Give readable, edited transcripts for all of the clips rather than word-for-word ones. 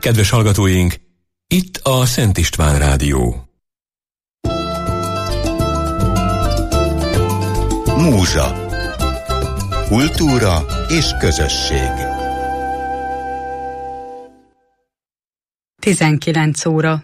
Kedves hallgatóink, itt a Szent István Rádió. Múzsa. Kultúra és közösség. 19 óra.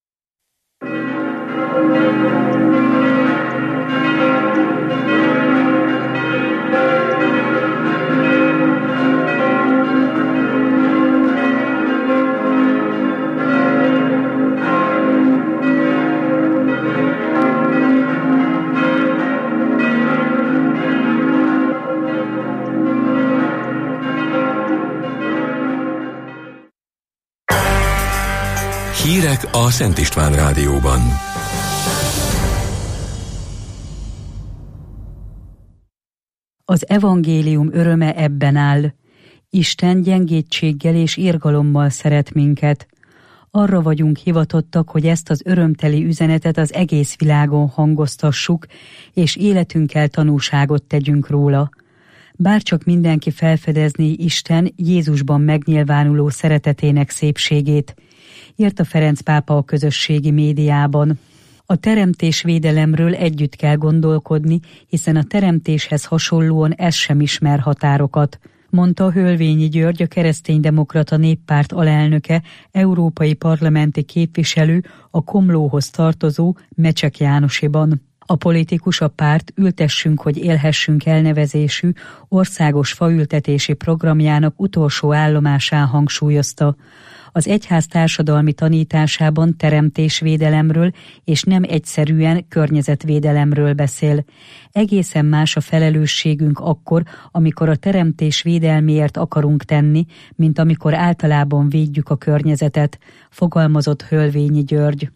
Hírek a Szent István Rádióban. Az evangélium öröme ebben áll. Isten gyengétséggel és irgalommal szeret minket. Arra vagyunk hivatottak, hogy ezt az örömteli üzenetet az egész világon hangoztassuk, és életünkkel tanúságot tegyünk róla. Bárcsak mindenki felfedezné Isten Jézusban megnyilvánuló szeretetének szépségét, írta Ferenc pápa a közösségi médiában. A teremtésvédelemről együtt kell gondolkodni, hiszen a teremtéshez hasonlóan ez sem ismer határokat, mondta Hölvényi György, a Kereszténydemokrata Néppárt alelnöke, európai parlamenti képviselő a Komlóhoz tartozó Mecsek Jánosiban. A politikus a párt Ültessünk, hogy élhessünk elnevezésű országos faültetési programjának utolsó állomásán hangsúlyozta. Az egyház társadalmi tanításában teremtésvédelemről és nem egyszerűen környezetvédelemről beszél. Egészen más a felelősségünk akkor, amikor a teremtés védelméért akarunk tenni, mint amikor általában védjük a környezetet, fogalmazott Hölvényi György.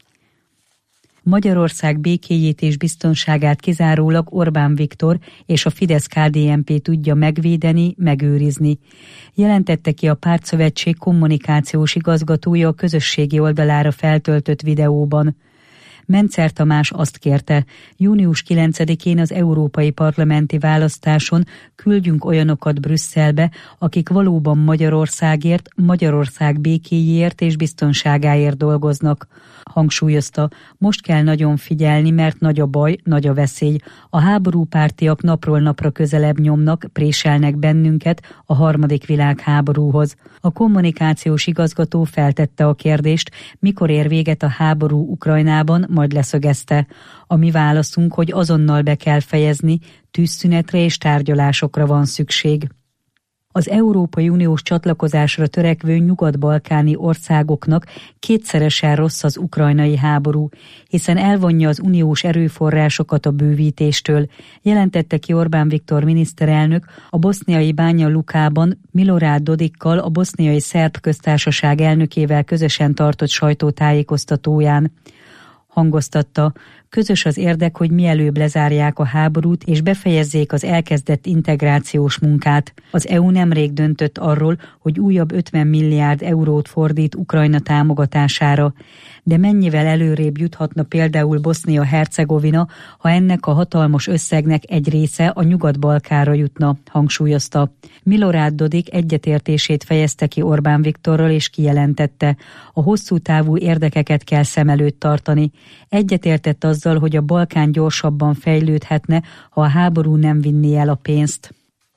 Magyarország békéjét és biztonságát kizárólag Orbán Viktor és a Fidesz-KDNP tudja megvédeni, megőrizni. Jelentette ki a pártszövetség kommunikációs igazgatója a közösségi oldalára feltöltött videóban. Mencer Tamás azt kérte, június 9-én az európai parlamenti választáson küldjünk olyanokat Brüsszelbe, akik valóban Magyarországért, Magyarország békéjéért és biztonságáért dolgoznak. Hangsúlyozta, most kell nagyon figyelni, mert nagy a baj, nagy a veszély. A háborúpártiak napról napra közelebb nyomnak, préselnek bennünket a harmadik világháborúhoz. A kommunikációs igazgató feltette a kérdést, mikor ér véget a háború Ukrajnában, majd leszögezte. A mi válaszunk, hogy azonnal be kell fejezni, tűzszünetre és tárgyalásokra van szükség. Az Európai Uniós csatlakozásra törekvő nyugat-balkáni országoknak kétszeresen rossz az ukrajnai háború, hiszen elvonja az uniós erőforrásokat a bővítéstől, jelentette ki Orbán Viktor miniszterelnök a boszniai Banja Lukában Milorad Dodikkal, a boszniai szerb köztársaság elnökével közösen tartott sajtótájékoztatóján. Hangoztatta, közös az érdek, hogy mielőbb lezárják a háborút és befejezzék az elkezdett integrációs munkát. Az EU nemrég döntött arról, hogy újabb 50 milliárd eurót fordít Ukrajna támogatására. De mennyivel előrébb juthatna például Bosznia-Hercegovina, ha ennek a hatalmas összegnek egy része a Nyugat-Balkánra jutna, hangsúlyozta. Milorad Dodik egyetértését fejezte ki Orbán Viktorral és kijelentette, a hosszú távú érdekeket kell szem előtt tartani. Egyetértett azzal, hogy a Balkán gyorsabban fejlődhetne, ha a háború nem vinné el a pénzt.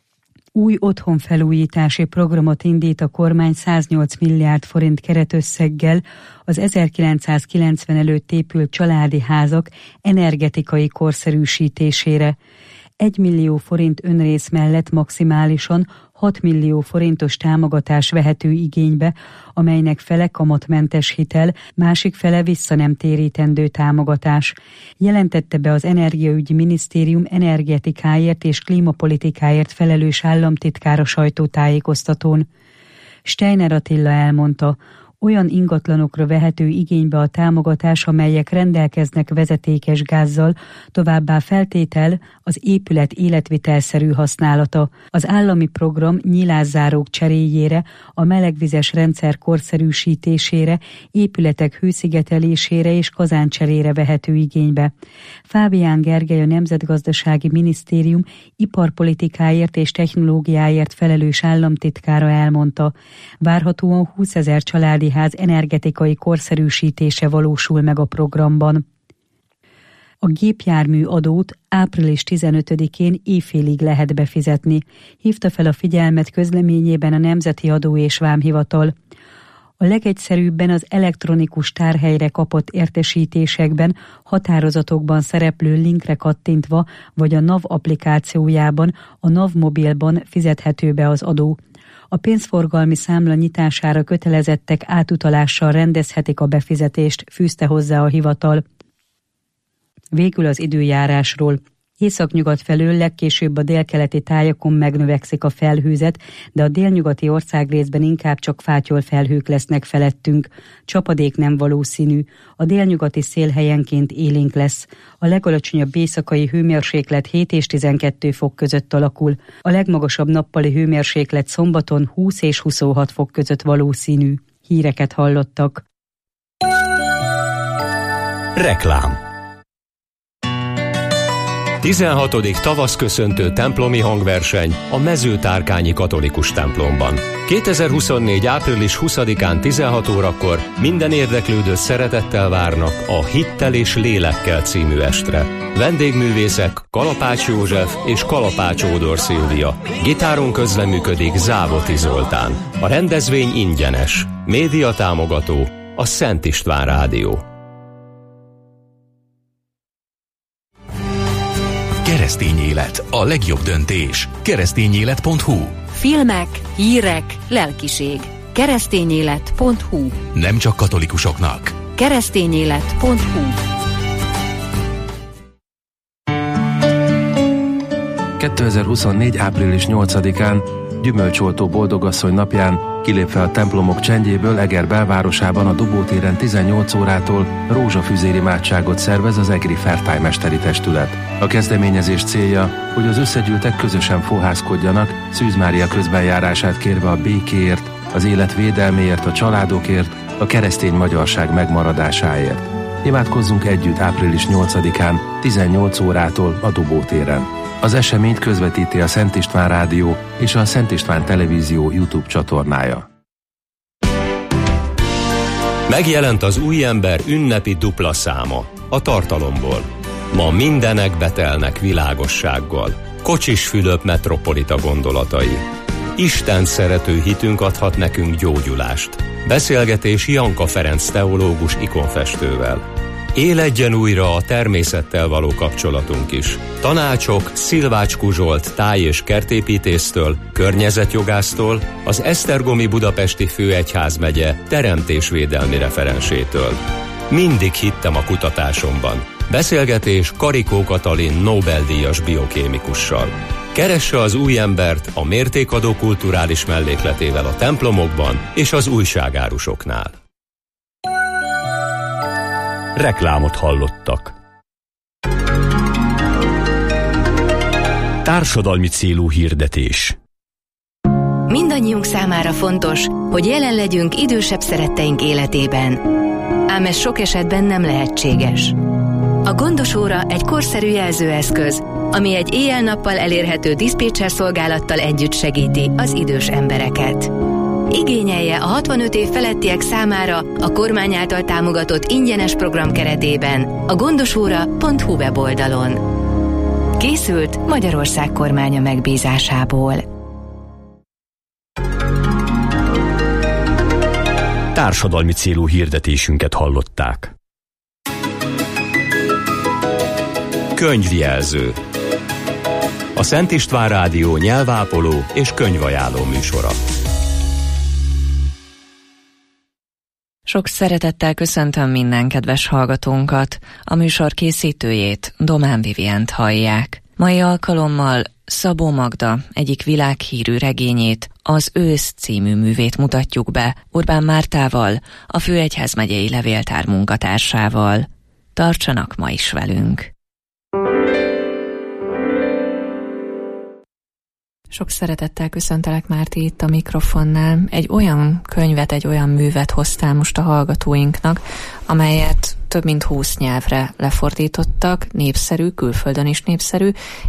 Új otthonfelújítási programot indít a kormány 108 milliárd forint keretösszeggel az 1990 előtt épült családi házak energetikai korszerűsítésére. 1 millió forint önrész mellett maximálisan 6 millió forintos támogatás vehető igénybe, amelynek fele kamatmentes hitel, másik fele vissza nem térítendő támogatás. Jelentette be az Energiaügyi Minisztérium energetikáért és klímapolitikáért felelős államtitkára sajtótájékoztatón. Steiner Attila elmondta, olyan ingatlanokra vehető igénybe a támogatás, amelyek rendelkeznek vezetékes gázzal, továbbá feltétel az épület életvitelszerű használata. Az állami program nyilászárók cseréjére, a melegvizes rendszer korszerűsítésére, épületek hőszigetelésére és kazáncserére vehető igénybe. Fábián Gergely, a Nemzetgazdasági Minisztérium iparpolitikáért és technológiáért felelős államtitkára elmondta, várhatóan 20 000 családi ház energetikai korszerűsítése valósul meg a programban. A gépjármű adót április 15-én éjfélig lehet befizetni, hívta fel a figyelmet közleményében a Nemzeti Adó és Vámhivatal. A legegyszerűbben az elektronikus tárhelyre kapott értesítésekben, határozatokban szereplő linkre kattintva, vagy a NAV applikációjában, a NAV mobilban fizethető be az adó. A pénzforgalmi számla nyitására kötelezettek átutalással rendezhetik a befizetést, fűzte hozzá a hivatal. Végül az időjárásról. Északnyugat felől legkésőbb a délkeleti tájakon megnövekszik a felhőzet, de a délnyugati országrészben inkább csak fátyolfelhők lesznek felettünk. Csapadék nem valószínű. A délnyugati szél helyenként élénk lesz. A legalacsonyabb éjszakai hőmérséklet 7 és 12 fok között alakul. A legmagasabb nappali hőmérséklet szombaton 20 és 26 fok között valószínű. Híreket hallottak. Reklám. 16. tavaszköszöntő templomi hangverseny a Mezőtárkányi Katolikus templomban. 2024. április 20-án 16 órakor minden érdeklődő szeretettel várnak a Hittel és Lélekkel című estre. Vendégművészek Kalapács József és Kalapács Ódor Szilvia. Gitáron közreműködik Závoti Zoltán. A rendezvény ingyenes. Média támogató a Szent István Rádió. Keresztény élet, a legjobb döntés. Keresztényélet.hu. Filmek, hírek, lelkiség. Keresztényélet.hu. Nem csak katolikusoknak. Keresztényélet.hu. 2024. április 8-án, gyümölcsoltó boldogasszony napján, kilépve a templomok csendjéből Eger belvárosában a Dobótéren 18 órától rózsafüzér imádságot szervez az egri fertájmesteri testület. A kezdeményezés célja, hogy az összegyűltek közösen fohászkodjanak, Szűz Mária közbenjárását kérve a békéért, az élet védelméért, a családokért, a keresztény magyarság megmaradásáért. Imádkozzunk együtt április 8-án, 18 órától a Dobótéren. Az eseményt közvetíti a Szent István Rádió és a Szent István Televízió YouTube csatornája. Megjelent az új ember ünnepi dupla száma, a Tartalomból. Ma mindenek betelnek világossággal. Kocsis Fülöp metropolita gondolatai. Isten szerető hitünk adhat nekünk gyógyulást. Beszélgetés Janka Ferenc teológus ikonfestővel. Éledjen újra a természettel való kapcsolatunk is. Tanácsok Szilvács Kuzsolt táj- és kertépítésztől, környezetjogásztól, az Esztergomi Budapesti Főegyházmegye teremtésvédelmi referensétől. Mindig hittem a kutatásomban. Beszélgetés Karikó Katalin Nobel-díjas biokémikussal. Keresse az új embert a mértékadó kulturális mellékletével a templomokban és az újságárusoknál. Reklámot hallottak. Társadalmi célú hirdetés. Mindannyiunk számára fontos, hogy jelen legyünk idősebb szeretteink életében. Ám ez sok esetben nem lehetséges. A Gondos óra egy korszerű jelzőeszköz, ami egy éjjel-nappal elérhető diszpécser szolgálattal együtt segíti az idős embereket. Igényelje a 65 év felettiek számára a kormány által támogatott ingyenes program keretében a gondosóra.hu weboldalon. Készült Magyarország kormánya megbízásából. Társadalmi célú hirdetésünket hallották. Könyvjelző. A Szent István Rádió nyelvápoló és könyvajánló műsora. Sok szeretettel köszöntöm minden kedves hallgatónkat, a műsor készítőjét, Domán Vivient hallják. Mai alkalommal Szabó Magda egyik világhírű regényét, az Ősz című művét mutatjuk be Urbán Mártával, a Főegyházmegyei Levéltár munkatársával. Tartsanak ma is velünk! Sok szeretettel köszöntelek, Márti, itt a mikrofonnál. Egy olyan könyvet, egy olyan művet hoztál most a hallgatóinknak, amelyet több mint 20 nyelvre lefordítottak, népszerű, külföldön is népszerű,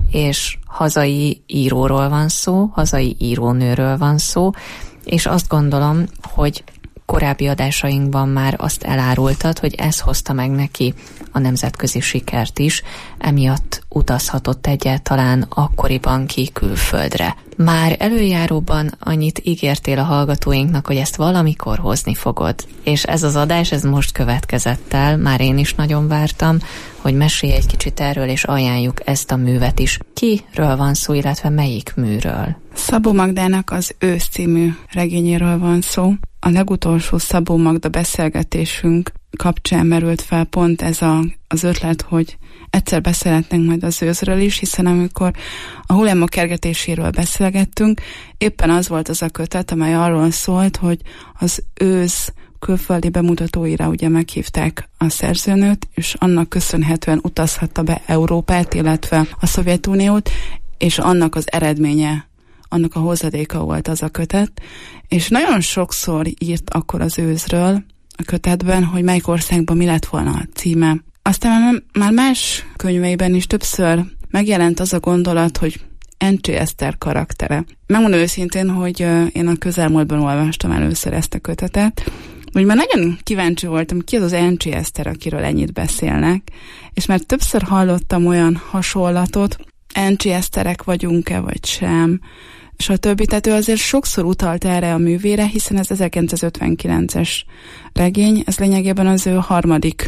és hazai íróról van szó, hazai írónőről van szó, és azt gondolom, hogy korábbi adásainkban már azt elárultad, hogy ez hozta meg neki a nemzetközi sikert is, emiatt utazhatott egyáltalán akkoriban ki külföldre. Már előjáróban annyit ígértél a hallgatóinknak, hogy ezt valamikor hozni fogod, és ez az adás, ez most következett el, már én is nagyon vártam, hogy mesélj egy kicsit erről, és ajánljuk ezt a művet is. Kiről van szó, illetve melyik műről? Szabó Magdának az Ősz című regényéről van szó. A legutolsó Szabó Magda beszélgetésünk kapcsán merült fel pont ez az ötlet, hogy egyszer beszélhetnénk majd az őszről is, hiszen amikor a hullámok kergetéséről beszélgettünk, éppen az volt az a kötet, amely arról szólt, hogy az ősz külföldi bemutatóira ugye meghívták a szerzőnőt, és annak köszönhetően utazhatta be Európát, illetve a Szovjetuniót, és annak az eredménye, annak a hozadéka volt az a kötet, és nagyon sokszor írt akkor az őszről a kötetben, hogy melyik országban mi lett volna a címe. Aztán már más könyveiben is többször megjelent az a gondolat, hogy Encsi Eszter karaktere. Megmondom őszintén, hogy én a közelmúltban olvastam először ezt a kötetet, úgy már nagyon kíváncsi voltam, ki az az Encsi Eszter, akiről ennyit beszélnek, és már többször hallottam olyan hasonlatot, Encsi Eszterek vagyunk-e, vagy sem, stb. Tehát ő azért sokszor utalt erre a művére, hiszen ez 1959-es regény, ez lényegében az ő harmadik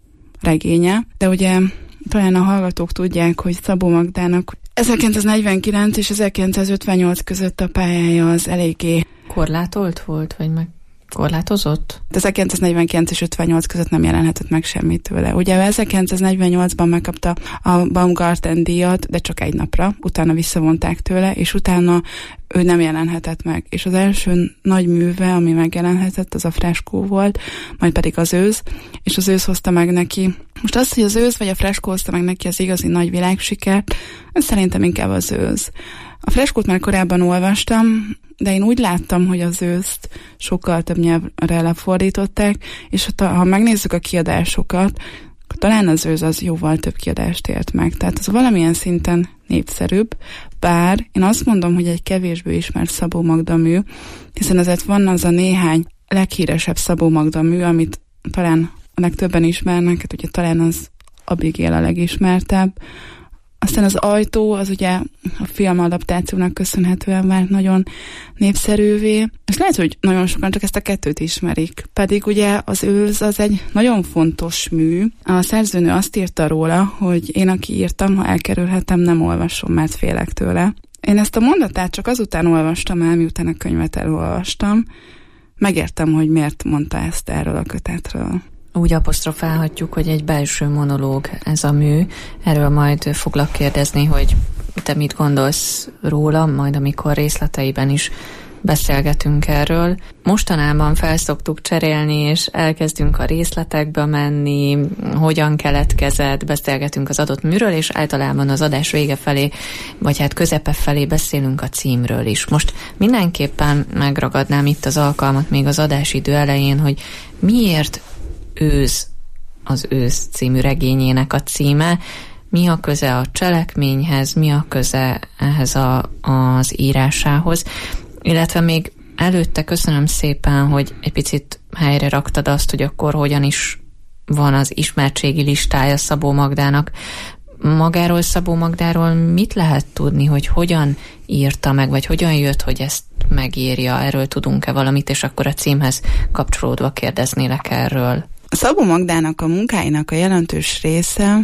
regénye, de ugye talán a hallgatók tudják, hogy Szabó Magdának 1949 és 1958 között a pályája az eléggé korlátolt volt, vagy meg korlátozott? De 1949 és 58 között nem jelenhetett meg semmit tőle. Ugye 1948-ban megkapta a Baumgarten díjat, de csak egy napra, utána visszavonták tőle, és utána ő nem jelenhetett meg. És az első nagy műve, ami megjelenhetett, az a Freskó volt, majd pedig az Ősz, és az Ősz hozta meg neki. Most az, hogy az Ősz vagy a Freskó hozta meg neki az igazi nagy világsikert, ez szerintem inkább az Ősz. A Freskót már korábban olvastam, de én úgy láttam, hogy az Őszt sokkal több nyelvre lefordították, és ha megnézzük a kiadásokat, talán az Ősz az jóval több kiadást ért meg. Tehát az valamilyen szinten népszerűbb, bár én azt mondom, hogy egy kevésbé ismert Szabó Magda mű, hiszen azért van az a néhány leghíresebb Szabó Magda mű, amit talán a legtöbben ismernek, hát ugye talán az Abigail a legismertebb. Aztán az Ajtó, az ugye a filmadaptációnak köszönhetően vált nagyon népszerűvé, és lehet, hogy nagyon sokan csak ezt a kettőt ismerik. Pedig ugye az Ősz az egy nagyon fontos mű. A szerzőnő azt írta róla, hogy én, aki írtam, ha elkerülhetem, nem olvasom, mert félek tőle. Én ezt a mondatát csak azután olvastam el, miután a könyvet elolvastam. Megértem, hogy miért mondta ezt erről a kötetről. Úgy apostrofálhatjuk, hogy egy belső monológ ez a mű. Erről majd foglak kérdezni, hogy te mit gondolsz róla, majd amikor részleteiben is beszélgetünk erről. Mostanában felszoktuk cserélni, és elkezdünk a részletekbe menni, hogyan keletkezett, beszélgetünk az adott műről, és általában az adás vége felé, vagy hát közepe felé beszélünk a címről is. Most mindenképpen megragadnám itt az alkalmat még az adásidő elején, hogy miért Ősz az Ősz című regényének a címe, mi a köze a cselekményhez, mi a köze ehhez az írásához, illetve még előtte köszönöm szépen, hogy egy picit helyre raktad azt, hogy akkor hogyan is van az ismertségi listája Szabó Magdának. Magáról, Szabó Magdáról mit lehet tudni, hogy hogyan írta meg, vagy hogyan jött, hogy ezt megírja, erről tudunk-e valamit, és akkor a címhez kapcsolódva kérdeznélek erről. Szabó Magdának a munkáinak a jelentős része,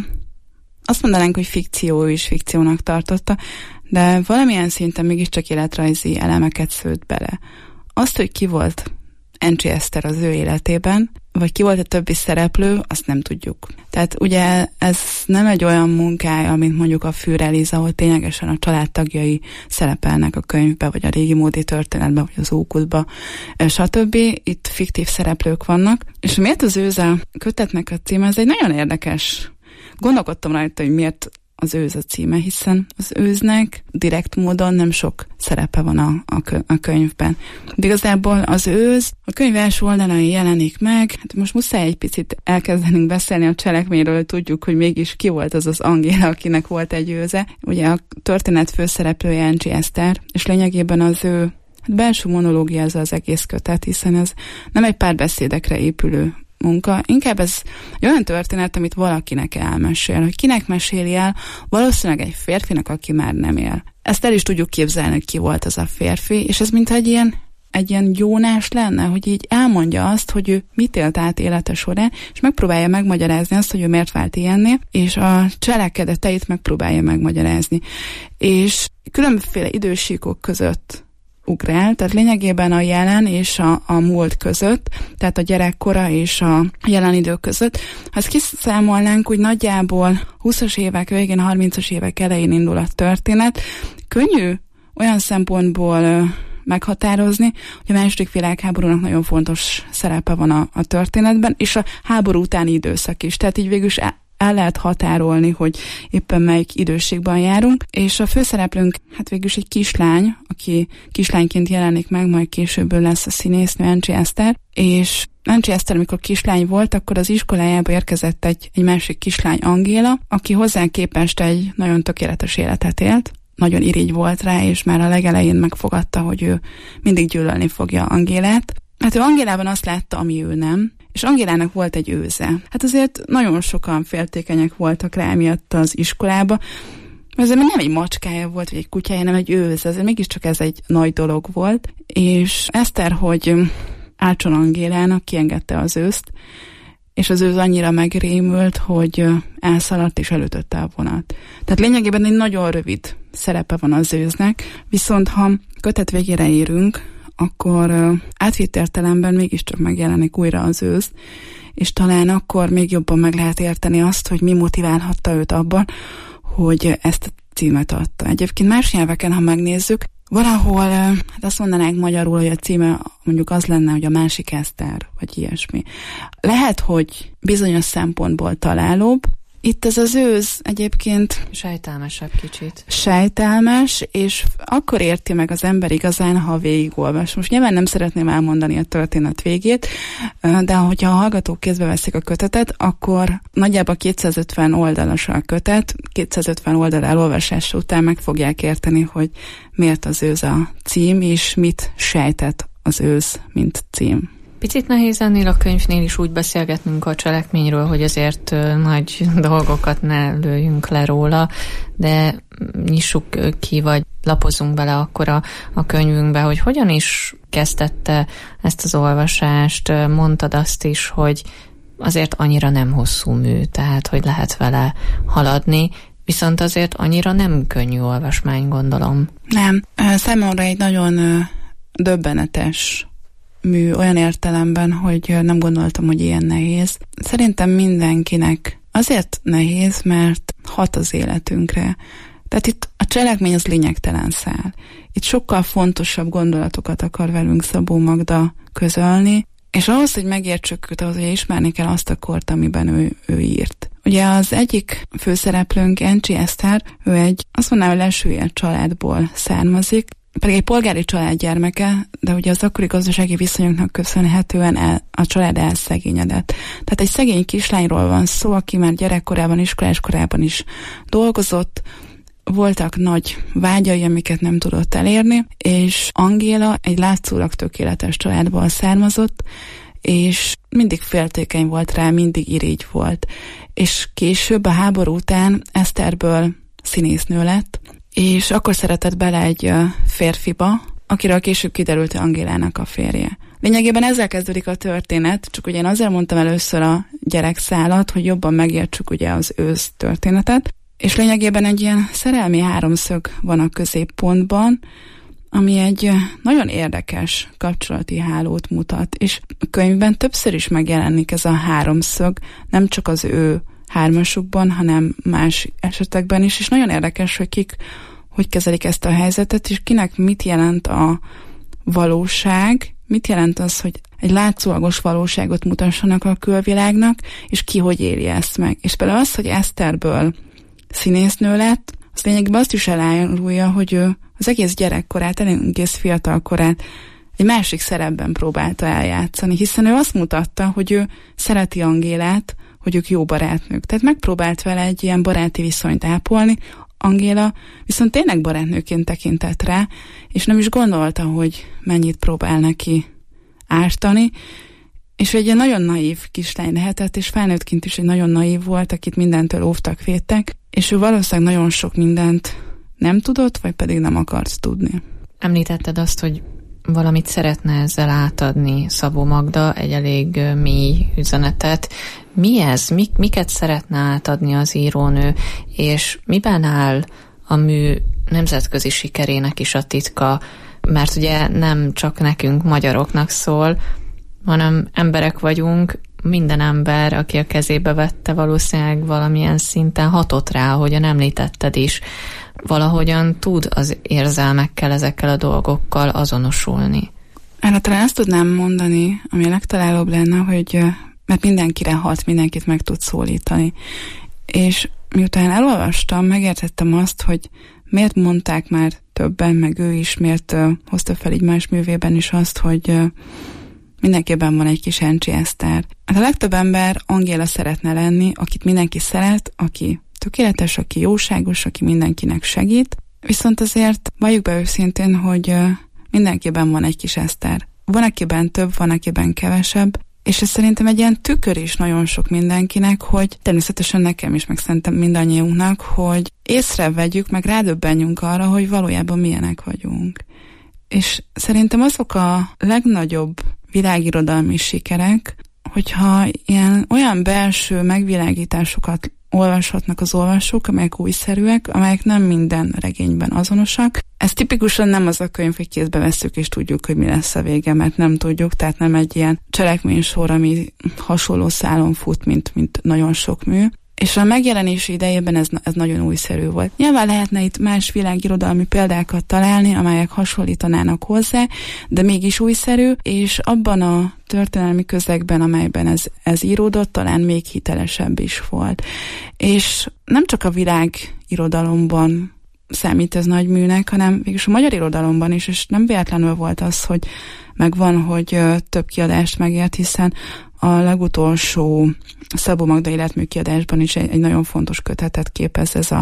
azt mondanánk, hogy fikció, is fikciónak tartotta, de valamilyen szinten mégiscsak életrajzi elemeket szőtt bele. Azt, hogy ki volt Encsi Eszter az ő életében, vagy ki volt a többi szereplő, azt nem tudjuk. Tehát ugye ez nem egy olyan munkája, mint mondjuk a Fűr Eliza, ahol ténylegesen a családtagjai szerepelnek a könyvbe, vagy a Régi Módi Történetbe, vagy az Ókutba, stb. Itt fiktív szereplők vannak. És miért az Őze kötetnek a címe, ez egy nagyon érdekes. Gondolkodtam rajta, hogy miért az Őz a címe, hiszen az őznek direkt módon nem sok szerepe van a könyvben. De igazából az őz a könyv első oldalán jelenik meg. Hát most muszáj egy picit elkezdenünk beszélni a cselekményről, tudjuk, hogy mégis ki volt az Angéla, akinek volt egy őze. Ugye a történet főszereplője Encsi Eszter, és lényegében az ő belső monológia ez az egész kötet, hiszen ez nem egy párbeszédekre épülő munka, inkább ez egy olyan történet, amit valakinek elmesél. Hogy kinek meséli el? Valószínűleg egy férfinak, aki már nem él. Ezt el is tudjuk képzelni, hogy ki volt az a férfi, és ez mintha egy ilyen gyónás lenne, hogy így elmondja azt, hogy ő mit élt át élete során, és megpróbálja megmagyarázni azt, hogy ő miért vált ilyenné, és a cselekedeteit megpróbálja megmagyarázni. És különböző idősíkok között ugrál, tehát lényegében a jelen és a múlt között, tehát a gyerekkora és a jelen idők között. Ha ezt kiszámolnánk, úgy nagyjából 20-as évek végén, 30-as évek elején indul a történet. Könnyű olyan szempontból meghatározni, hogy a második világháborúnak nagyon fontos szerepe van a történetben, és a háború utáni időszak is. Tehát így végül is el lehet határolni, hogy éppen melyik időségben járunk, és a főszereplőnk hát végülis egy kislány, aki kislányként jelenik meg, majd később lesz a színésznő, Encsi Eszter, és Encsi Eszter, amikor kislány volt, akkor az iskolájába érkezett egy másik kislány, Angéla, aki hozzá képest egy nagyon tökéletes életet élt, nagyon irigy volt rá, és már a legelején megfogadta, hogy ő mindig gyűlölni fogja Angélát. Hát ő Angélában azt látta, ami ő nem, és Angélának volt egy őze. Hát azért nagyon sokan féltékenyek voltak rá miatt az iskolába. Azért nem egy macskája volt, vagy egy kutyája, hanem egy őze. Azért mégiscsak ez egy nagy dolog volt. És Eszter, hogy átson Angélának, kiengedte az őzt, és az őz annyira megrémült, hogy elszaladt és elütötte a vonat. Tehát lényegében egy nagyon rövid szerepe van az őznek, viszont ha kötet végére érünk, akkor átvitt értelemben mégiscsak megjelenik újra az ősz, és talán akkor még jobban meg lehet érteni azt, hogy mi motiválhatta őt abban, hogy ezt a címet adta. Egyébként más nyelveken, ha megnézzük, valahol hát azt mondanánk magyarul, hogy a címe mondjuk az lenne, hogy a másik Eszter, vagy ilyesmi. Lehet, hogy bizonyos szempontból találóbb. Itt ez az ősz egyébként sejtelmesebb kicsit. Sejtelmes, és akkor érti meg az ember igazán, ha végigolvas. Most nyilván nem szeretném elmondani a történet végét, de hogyha a hallgatók kézbe veszik a kötetet, akkor nagyjából 250 oldalas a kötet, 250 oldal elolvasása után meg fogják érteni, hogy miért az ősz a cím, és mit sejtett az ősz, mint cím. Picit nehéz ennél a könyvnél is úgy beszélgetnünk a cselekményről, hogy azért nagy dolgokat ne lőjünk le róla, de nyissuk ki, vagy lapozunk bele akkor a könyvünkbe, hogy hogyan is kezdette ezt az olvasást. Mondtad azt is, hogy azért annyira nem hosszú mű, tehát hogy lehet vele haladni, viszont azért annyira nem könnyű olvasmány, gondolom. Nem. Számomra egy nagyon döbbenetes mű olyan értelemben, hogy nem gondoltam, hogy ilyen nehéz. Szerintem mindenkinek azért nehéz, mert hat az életünkre. Tehát itt a cselekmény az lényegtelen szál. Itt sokkal fontosabb gondolatokat akar velünk Szabó Magda közölni, és ahhoz, hogy megértsük őt, ahhoz, hogy ismerni kell azt a kort, amiben ő írt. Ugye az egyik főszereplőnk, Encsi Eszter, ő azt mondanám, hogy lesüllyedt családból származik, pedig egy polgári család gyermeke, de ugye az akkori gazdasági viszonyoknak köszönhetően a család elszegényedett. Tehát egy szegény kislányról van szó, aki már gyerekkorában, iskolás korában is dolgozott, voltak nagy vágyai, amiket nem tudott elérni, és Angéla egy látszólag tökéletes családból származott, és mindig féltékeny volt rá, mindig irigy volt. És később a háború után Eszterből színésznő lett, és akkor szeretett bele egy férfiba, akiről később kiderült, hogy Angélának a férje. Lényegében ezzel kezdődik a történet, csak ugye én azért mondtam először a gyerekszálat, hogy jobban megértsük ugye az ősz történetet, és lényegében egy ilyen szerelmi háromszög van a középpontban, ami egy nagyon érdekes kapcsolati hálót mutat, és a könyvben többször is megjelenik ez a háromszög, nem csak az ő hármasukban, hanem más esetekben is, és nagyon érdekes, hogy kik hogy kezelik ezt a helyzetet, és kinek mit jelent a valóság, mit jelent az, hogy egy látszólagos valóságot mutassanak a külvilágnak, és ki hogy éli ezt meg. És például az, hogy Eszterből színésznő lett, az lényegben azt is elárulja, hogy ő az egész gyerekkorát, egész fiatal korát egy másik szerepben próbálta eljátszani, hiszen ő azt mutatta, hogy ő szereti Angélát, hogy ők jó barátnők. Tehát megpróbált vele egy ilyen baráti viszonyt ápolni, Angéla viszont tényleg barátnőként tekintett rá, és nem is gondolta, hogy mennyit próbál neki ártani, és egy nagyon naív kislány lehetett, és felnőttként is egy nagyon naív volt, akit mindentől óvtak, védtek, és ő valószínűleg nagyon sok mindent nem tudott, vagy pedig nem akart tudni. Említetted azt, hogy valamit szeretne ezzel átadni Szabó Magda, egy elég mély üzenetet. Mi ez? Miket szeretne átadni az írónő, és miben áll a mű nemzetközi sikerének is a titka? Mert ugye nem csak nekünk, magyaroknak szól, hanem emberek vagyunk, minden ember, aki a kezébe vette, valószínűleg valamilyen szinten hatott rá, ahogyan említetted is. Valahogyan tud az érzelmekkel, ezekkel a dolgokkal azonosulni. Erre talán azt tudnám mondani, ami a legtalálóbb lenne, hogy mert mindenkire hat, mindenkit meg tud szólítani. És miután elolvastam, megértettem azt, hogy miért mondták már többen, meg ő is, miért hozta fel így más művében is azt, hogy mindenkiben van egy kis Encsi Eszter. Hát a legtöbb ember Angéla szeretne lenni, akit mindenki szeret, aki tökéletes, aki jóságos, aki mindenkinek segít. Viszont azért valljuk be őszintén, hogy mindenkiben van egy kis Eszter. Van, akiben több, van, akiben kevesebb, és ez szerintem egy ilyen tükör is nagyon sok mindenkinek, hogy természetesen nekem is, meg szerintem mindannyiunknak, hogy észrevegyük, meg rádöbbenjünk arra, hogy valójában milyenek vagyunk. És szerintem azok a legnagyobb világirodalmi sikerek, hogyha olyan belső megvilágításokat olvashatnak az olvasók, amelyek újszerűek, amelyek nem minden regényben azonosak. Ez tipikusan nem az a könyv, hogy kézbe vesszük és tudjuk, hogy mi lesz a vége, mert nem tudjuk, tehát nem egy ilyen cselekménysor, ami hasonló szálon fut, mint nagyon sok mű. És a megjelenési idejében ez nagyon újszerű volt. Nyilván lehetne itt más világirodalmi példákat találni, amelyek hasonlítanának hozzá, de mégis újszerű, és abban a történelmi közegben, amelyben ez íródott, talán még hitelesebb is volt. És nem csak a világirodalomban számít ez nagy műnek, hanem végülis a magyar irodalomban is, és nem véletlenül volt az, hogy megvan, hogy több kiadást megért, hiszen a legutolsó Szabó Magda életműkiadásban is egy nagyon fontos kötetet képez ez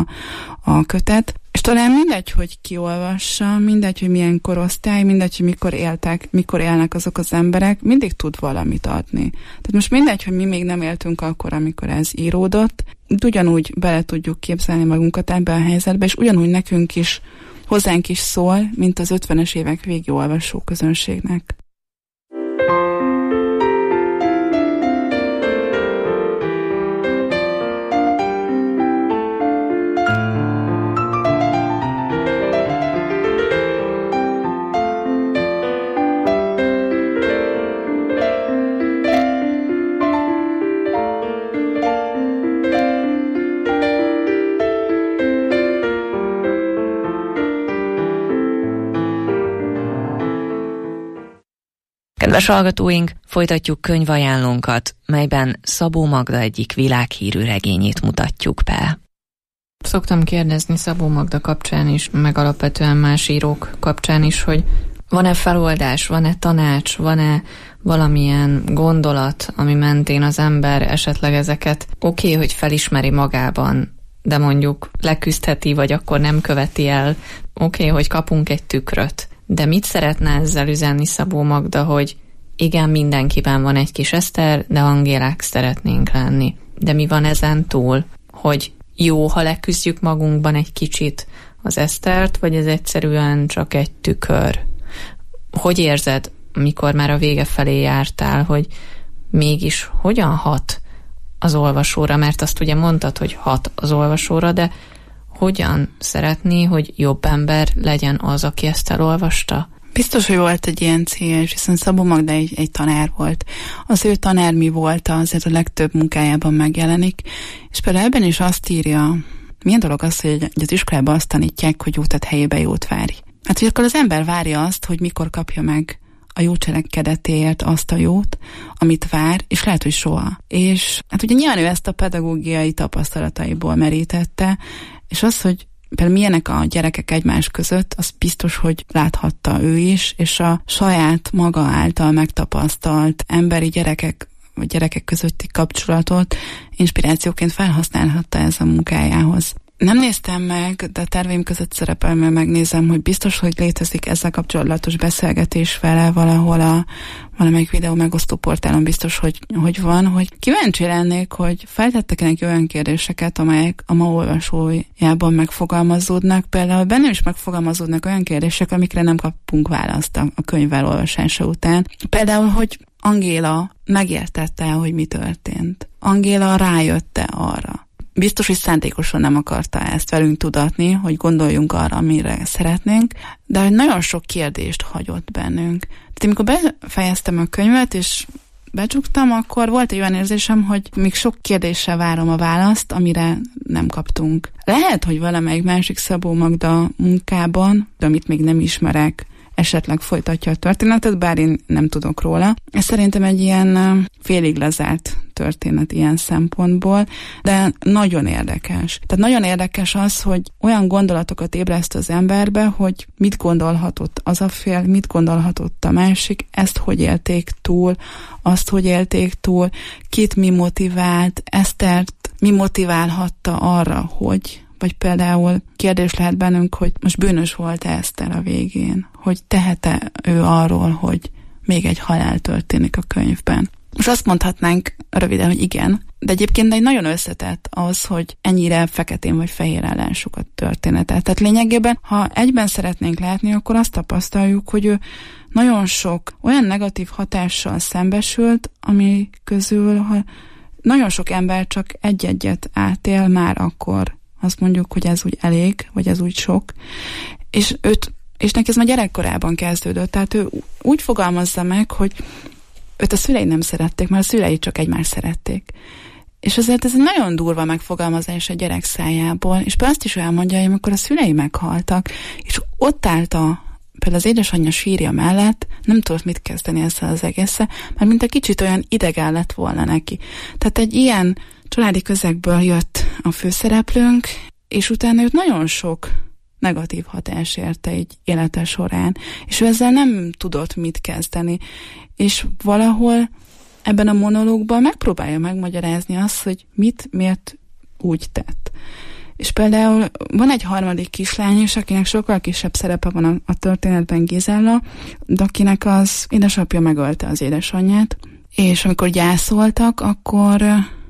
a kötet. És talán mindegy, hogy ki olvassa, mindegy, hogy milyen korosztály, mindegy, hogy mikor élnek azok az emberek, mindig tud valamit adni. Tehát most mindegy, hogy mi még nem éltünk akkor, amikor ez íródott, ugyanúgy bele tudjuk képzelni magunkat ebbe a helyzetbe, és ugyanúgy nekünk is, hozzánk is szól, mint az 50-es évek végi olvasó közönségnek. Kedves hallgatóink, folytatjuk könyvajánlónkat, melyben Szabó Magda egyik világhírű regényét mutatjuk be. Szoktam kérdezni Szabó Magda kapcsán is, meg alapvetően más írók kapcsán is, hogy van-e feloldás, van-e tanács, van-e valamilyen gondolat, ami mentén az ember esetleg ezeket oké, hogy felismeri magában, de mondjuk leküzdheti, vagy akkor nem követi el. Oké, hogy kapunk egy tükröt. De mit szeretne ezzel üzenni Szabó Magda, hogy igen, mindenkiben van egy kis Eszter, de Angélák szeretnénk lenni. De mi van ezen túl? Hogy jó, ha leküzdjük magunkban egy kicsit az Esztert, vagy ez egyszerűen csak egy tükör? Hogy érzed, mikor már a vége felé jártál, hogy mégis hogyan hat az olvasóra? Mert azt ugye mondtad, hogy hat az olvasóra, de hogyan szeretné, hogy jobb ember legyen az, aki ezt elolvasta? Biztos, hogy volt egy ilyen célja, és hiszen Szabó Magda egy tanár volt. Az ő tanármi volt azért a legtöbb munkájában megjelenik, és például ebben is azt írja, milyen dolog az, hogy az iskolában azt tanítják, hogy jót helyébe jót várj. Hát, hogy akkor az ember várja azt, hogy mikor kapja meg a jó cselekedetéért azt a jót, amit vár, és lehet, hogy soha. És hát ugye nyilván ő ezt a pedagógiai tapasztalataiból merítette, és az, hogy például milyenek a gyerekek egymás között, az biztos, hogy láthatta ő is, és a saját maga által megtapasztalt emberi gyerekek vagy gyerekek közötti kapcsolatot inspirációként felhasználhatta ez a munkájához. Nem néztem meg, de a terveim között szerepel, mert megnézem, hogy biztos, hogy létezik ezzel kapcsolatos beszélgetés vele valahol valamelyik videó megosztó portálon biztos, hogy van, hogy kíváncsi lennék, hogy feltettek neki olyan kérdéseket, amelyek a ma olvasójában megfogalmazódnak. Például bennem is megfogalmazódnak olyan kérdések, amikre nem kapunk választ a könyv elolvasása után. Például, hogy Angéla megértette, hogy mi történt. Angéla rájött-e arra. Biztos, hogy szándékosan nem akarta ezt velünk tudatni, hogy gondoljunk arra, amire szeretnénk, de nagyon sok kérdést hagyott bennünk. Tehát amikor befejeztem a könyvet, és becsuktam, akkor volt egy olyan érzésem, hogy még sok kérdéssel várom a választ, amire nem kaptunk. Lehet, hogy valamelyik másik Szabó Magda munkában, de amit még nem ismerek, esetleg folytatja a történetet, bár én nem tudok róla. Ez szerintem egy ilyen félig lezárt történet ilyen szempontból, de nagyon érdekes. Tehát nagyon érdekes az, hogy olyan gondolatokat ébreszt az emberbe, hogy mit gondolhatott az a fél, mit gondolhatott a másik, ezt hogy élték túl, azt hogy élték túl, kit mi motivált, Esztert mi motiválhatta arra, hogy... Vagy például kérdés lehet bennünk, hogy most bűnös volt-e Eszter a végén, hogy tehet-e ő arról, hogy még egy halál történik a könyvben. Most azt mondhatnánk röviden, hogy igen, de egyébként egy nagyon összetett az, hogy ennyire feketén vagy fehéren lássuk a történetet. Tehát lényegében, ha egyben szeretnénk látni, akkor azt tapasztaljuk, hogy ő nagyon sok olyan negatív hatással szembesült, ami közül, ha nagyon sok ember csak egy-egyet átél, már akkor azt mondjuk, hogy ez úgy elég, vagy ez úgy sok, és neki ez már gyerekkorában kezdődött, tehát ő úgy fogalmazza meg, hogy őt a szülei nem szerették, mert a szülei csak egymást szerették. És azért ez egy nagyon durva megfogalmazás a gyerek szájából, és azt is elmondja, hogy amikor a szülei meghaltak, és ott állt például az édesanyja sírja mellett, nem tudott mit kezdeni ezzel az egésszel, mert mint a kicsit olyan idegen lett volna neki. Tehát egy ilyen családi közegből jött a főszereplőnk, és utána őt nagyon sok negatív hatás érte így élete során, és ő ezzel nem tudott mit kezdeni. És valahol ebben a monológban megpróbálja megmagyarázni azt, hogy miért úgy tett. És például van egy harmadik kislány is, akinek sokkal kisebb szerepe van a történetben, Gizella, de akinek az édesapja megölte az édesanyját, és amikor gyászoltak, akkor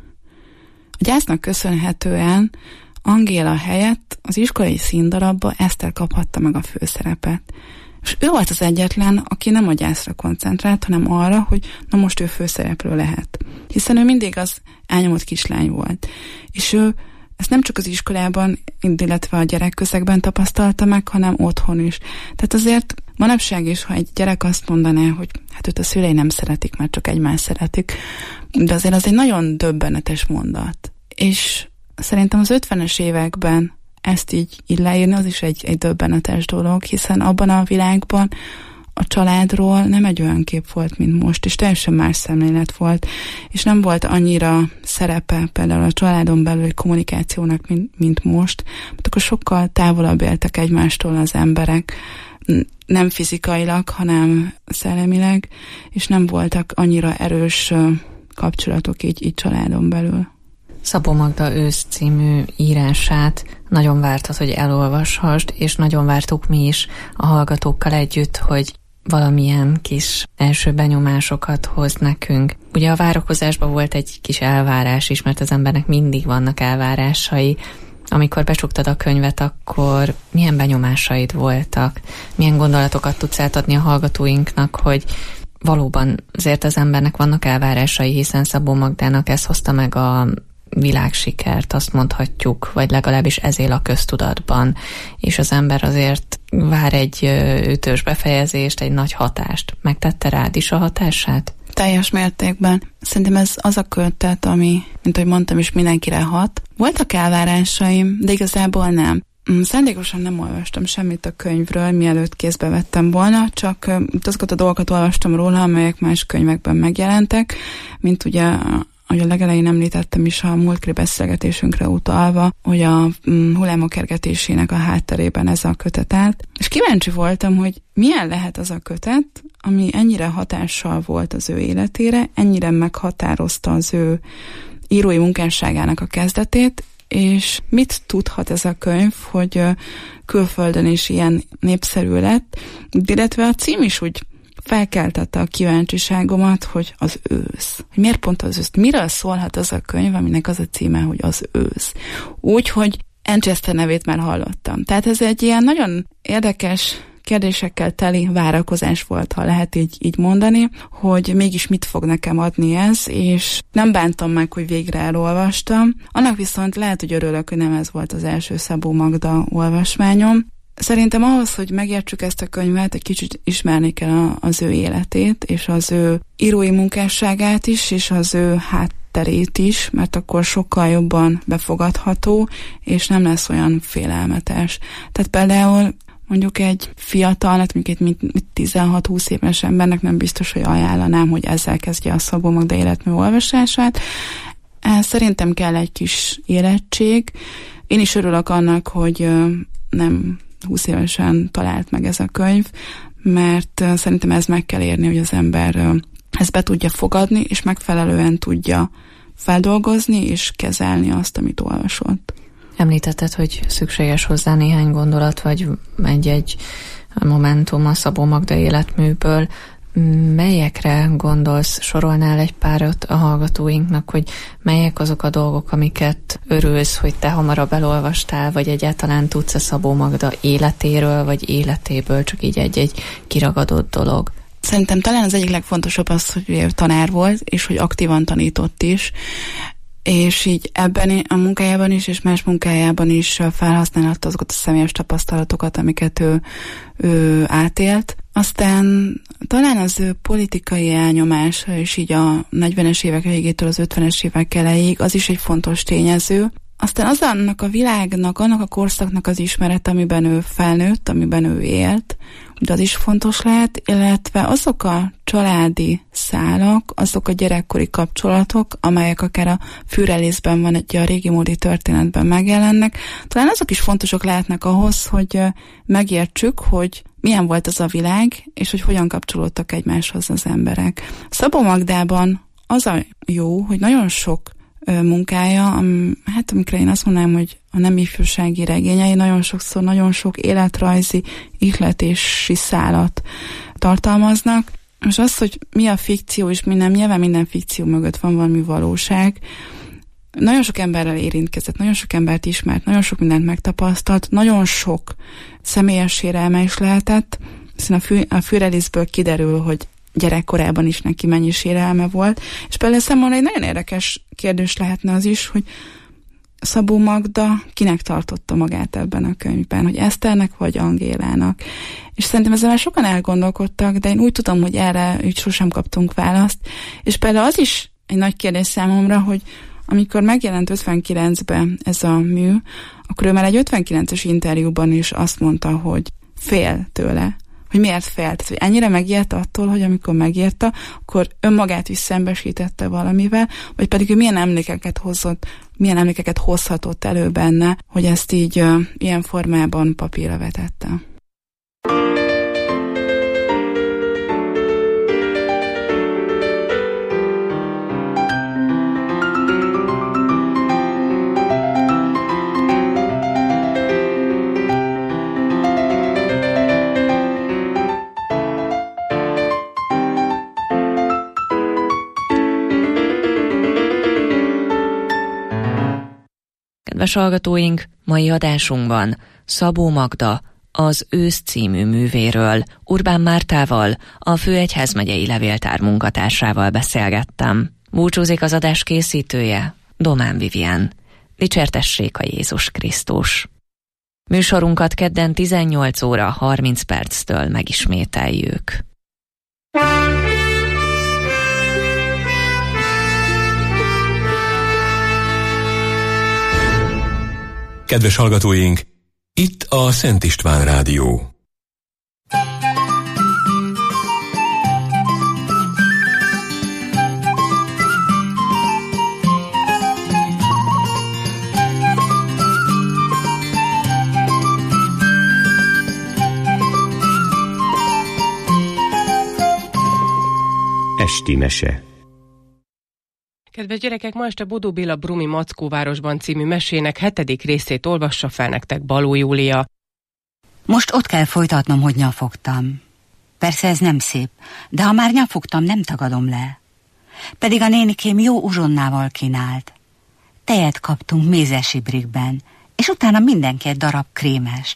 a gyásznak köszönhetően Angéla helyett az iskolai színdarabba Eszter kaphatta meg a főszerepet. És ő volt az egyetlen, aki nem a gyászra koncentrált, hanem arra, hogy na most ő főszereplő lehet. Hiszen ő mindig az elnyomott kislány volt. És ő ezt nem csak az iskolában, illetve a gyerekközegben tapasztalta meg, hanem otthon is. Tehát azért manapság is, ha egy gyerek azt mondaná, hogy hát őt a szülei nem szeretik, mert csak egymást szeretik, de azért az egy nagyon döbbenetes mondat. És szerintem az 50-es években ezt így leírni, az is egy döbbenetes dolog, hiszen abban a világban a családról nem egy olyan kép volt, mint most, és teljesen más szemlélet volt, és nem volt annyira szerepe például a családon belüli kommunikációnak, mint most, mert akkor sokkal távolabb éltek egymástól az emberek, nem fizikailag, hanem szellemileg, és nem voltak annyira erős kapcsolatok így családon belül. Szabó Magda ősz című írását nagyon vártad, hogy elolvashasd, és nagyon vártuk mi is a hallgatókkal együtt, hogy valamilyen kis első benyomásokat hoz nekünk. Ugye a várakozásban volt egy kis elvárás is, mert az embernek mindig vannak elvárásai. Amikor becsuktad a könyvet, akkor milyen benyomásaid voltak? Milyen gondolatokat tudsz átadni a hallgatóinknak, hogy valóban azért az embernek vannak elvárásai, hiszen Szabó Magdának ez hozta meg a világsikert, azt mondhatjuk, vagy legalábbis ez él a köztudatban, és az ember azért vár egy ütős befejezést, egy nagy hatást. Megtette rád is a hatását? Teljes mértékben. Szerintem ez az a kötet, ami, mint ahogy mondtam is, mindenkire hat. Voltak elvárásaim, de igazából nem. Szándékosan nem olvastam semmit a könyvről, mielőtt kézbe vettem volna, csak azokat a dolgokat olvastam róla, amelyek más könyvekben megjelentek, mint ugye, ahogy a legelején említettem is a múltkori beszélgetésünkre utalva, hogy a hullámok kergetésének a hátterében ez a kötet állt. És kíváncsi voltam, hogy milyen lehet az a kötet, ami ennyire hatással volt az ő életére, ennyire meghatározta az ő írói munkásságának a kezdetét, és mit tudhat ez a könyv, hogy külföldön is ilyen népszerű lett, illetve a cím is úgy felkeltette a kíváncsiságomat, hogy az ősz. Hogy miért pont az ősz? Miről szólhat az a könyv, aminek az a címe, hogy az ősz? Úgyhogy Anchester nevét már hallottam. Tehát ez egy ilyen nagyon érdekes kérdésekkel teli várakozás volt, ha lehet így mondani, hogy mégis mit fog nekem adni ez, és nem bántam meg, hogy végre elolvastam. Annak viszont lehet, hogy örülök, hogy nem ez volt az első Szabó Magda olvasmányom. Szerintem ahhoz, hogy megértsük ezt a könyvet, egy kicsit ismerni kell az ő életét, és az ő írói munkásságát is, és az ő hátterét is, mert akkor sokkal jobban befogadható, és nem lesz olyan félelmetes. Tehát például mondjuk egy fiatalnak, mondjuk egy 16-20 éves embernek nem biztos, hogy ajánlanám, hogy ezzel kezdje a Szabó Magda életmű olvasását. Szerintem kell egy kis érettség. Én is örülök annak, hogy nem 20 évesen talált meg ez a könyv, mert szerintem ez meg kell érni, hogy az ember ezt be tudja fogadni, és megfelelően tudja feldolgozni és kezelni azt, amit olvasott. Említetted, hogy szükséges hozzá néhány gondolat, vagy egy momentum a Szabó Magda életműből. Melyekre gondolsz, sorolnál egy párat a hallgatóinknak, hogy melyek azok a dolgok, amiket örülsz, hogy te hamarabb elolvastál, vagy egyáltalán tudsz a Szabó Magda életéről, vagy életéből, csak így egy kiragadott dolog? Szerintem talán az egyik legfontosabb az, hogy ő tanár volt, és hogy aktívan tanított is, és így ebben a munkájában is, és más munkájában is felhasználhatta azokat a személyes tapasztalatokat, amiket ő átélt. Aztán talán az ő politikai elnyomása, és így a 40-es évek végétől az 50-es évek elejéig, az is egy fontos tényező. Aztán az annak a világnak, annak a korszaknak az ismeret, amiben ő felnőtt, amiben ő élt, de az is fontos lehet, illetve azok a családi szálak, azok a gyerekkori kapcsolatok, amelyek akár a Führerliszben van egy a régi módi történetben megjelennek, talán azok is fontosak lehetnek ahhoz, hogy megértsük, hogy milyen volt az a világ, és hogy hogyan kapcsolódtak egymáshoz az emberek. Szabó Magdában az a jó, hogy nagyon sok munkája, amikor én azt mondanám, hogy a nem ifjúsági regényei nagyon sokszor nagyon sok életrajzi, ihletési szálat tartalmaznak, és az, hogy mi a fikció és mi nem, nyilván minden fikció mögött van valami valóság. Nagyon sok emberrel érintkezett, nagyon sok embert ismert, nagyon sok mindent megtapasztalt, nagyon sok személyes sérelme is lehetett, hiszen a Führerliszből kiderül, hogy gyerekkorában is neki mennyi sérelme volt, és például számomra egy nagyon érdekes kérdés lehetne az is, hogy Szabó Magda kinek tartotta magát ebben a könyvben, hogy Eszternek vagy Angélának. És szerintem ezzel már sokan elgondolkodtak, de én úgy tudom, hogy erre úgy sosem kaptunk választ. És például az is egy nagy kérdés számomra, hogy amikor megjelent 59-ben ez a mű, akkor ő már egy 59-es interjúban is azt mondta, hogy fél tőle. Hogy miért fél? Tehát, hogy ennyire megijedt attól, hogy amikor megírta, akkor önmagát is szembesítette valamivel, vagy pedig ő milyen emlékeket hozhatott elő benne, hogy ezt így ilyen formában papírra vetette. Kedves hallgatóink, mai adásunkban Szabó Magda, az Ősz című művéről Urbán Mártával, a Főegyházmegyei Levéltár munkatársával beszélgettem. Búcsúzik az adás készítője, Domán Vivien. Dicsértessék a Jézus Krisztus. Műsorunkat kedden 18 óra 30 perctől megismételjük. Kedves hallgatóink, itt a Szent István Rádió. Esti mese. Kedves gyerekek, ma este Bodó Béla Brumi Mackóvárosban című mesének 7. részét olvassa fel nektek Baló Júlia. Most ott kell folytatnom, hogy nyafogtam. Persze ez nem szép, de ha már nyafogtam, nem tagadom le. Pedig a nénikém jó uzsonnával kínált. Tejet kaptunk mézesibrikben, és utána mindenki egy darab krémest.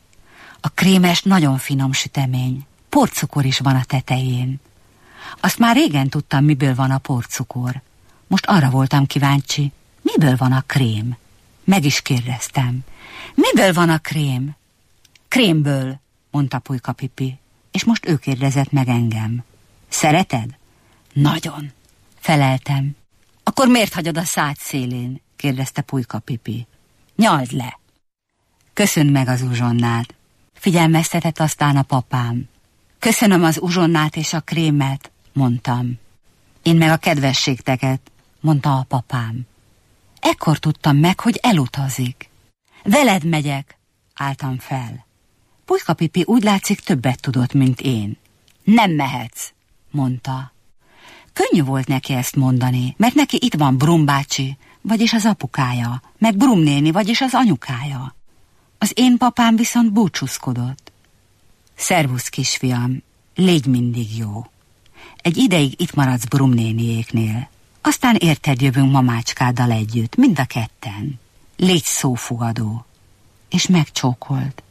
A krémes nagyon finom sütemény, porcukor is van a tetején. Azt már régen tudtam, miből van a porcukor. Most arra voltam kíváncsi, miből van a krém? Meg is kérdeztem. Miből van a krém? Krémből, mondta Pulyka Pipi, és most ő kérdezett meg engem. Szereted? Nagyon, feleltem. Akkor miért hagyod a szád szélén? Kérdezte Pulyka Pipi. Nyald le. Köszönd meg az uzsonnát, figyelmeztetett aztán a papám. Köszönöm az uzsonnát és a krémet, mondtam. Én meg a kedvességteket, mondta a papám. Ekkor tudtam meg, hogy elutazik. Veled megyek, álltam fel. Pulyka Pipi úgy látszik többet tudott, mint én. Nem mehetsz, mondta. Könnyű volt neki ezt mondani, mert neki itt van Brum bácsi, vagyis az apukája, meg Brum néni, vagyis az anyukája. Az én papám viszont búcsúzkodott. Szervusz, kisfiam, légy mindig jó. Egy ideig itt maradsz Brum néniéknél. Aztán érted jövünk mamácskáddal együtt, mind a ketten. Légy szófogadó. És megcsókolt.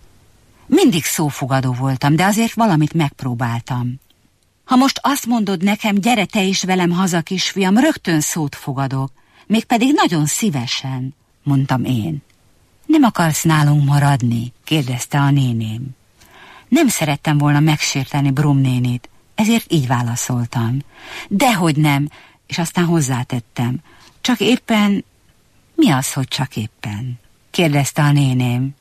Mindig szófogadó voltam, de azért valamit megpróbáltam. Ha most azt mondod nekem, gyere te is velem haza, kisfiam, rögtön szót fogadok, mégpedig nagyon szívesen, mondtam én. Nem akarsz nálunk maradni? Kérdezte a néném. Nem szerettem volna megsérteni Brum nénit, ezért így válaszoltam. Dehogy nem, és aztán hozzátettem. Csak éppen... Mi az, hogy csak éppen? Kérdezte a néném.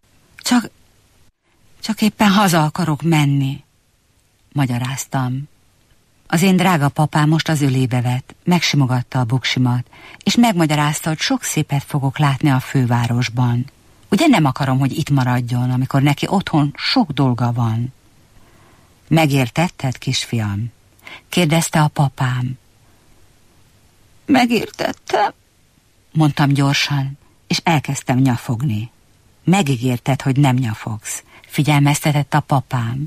Csak éppen haza akarok menni, magyaráztam. Az én drága papám most az ölébe vett, megsimogatta a buksimat, és megmagyarázta, hogy sok szépet fogok látni a fővárosban. Ugye nem akarom, hogy itt maradjon, amikor neki otthon sok dolga van. Megértetted, kisfiam? Kérdezte a papám. Megértettem, mondtam gyorsan, és elkezdtem nyafogni. Megígérted, hogy nem nyafogsz, figyelmeztetett a papám.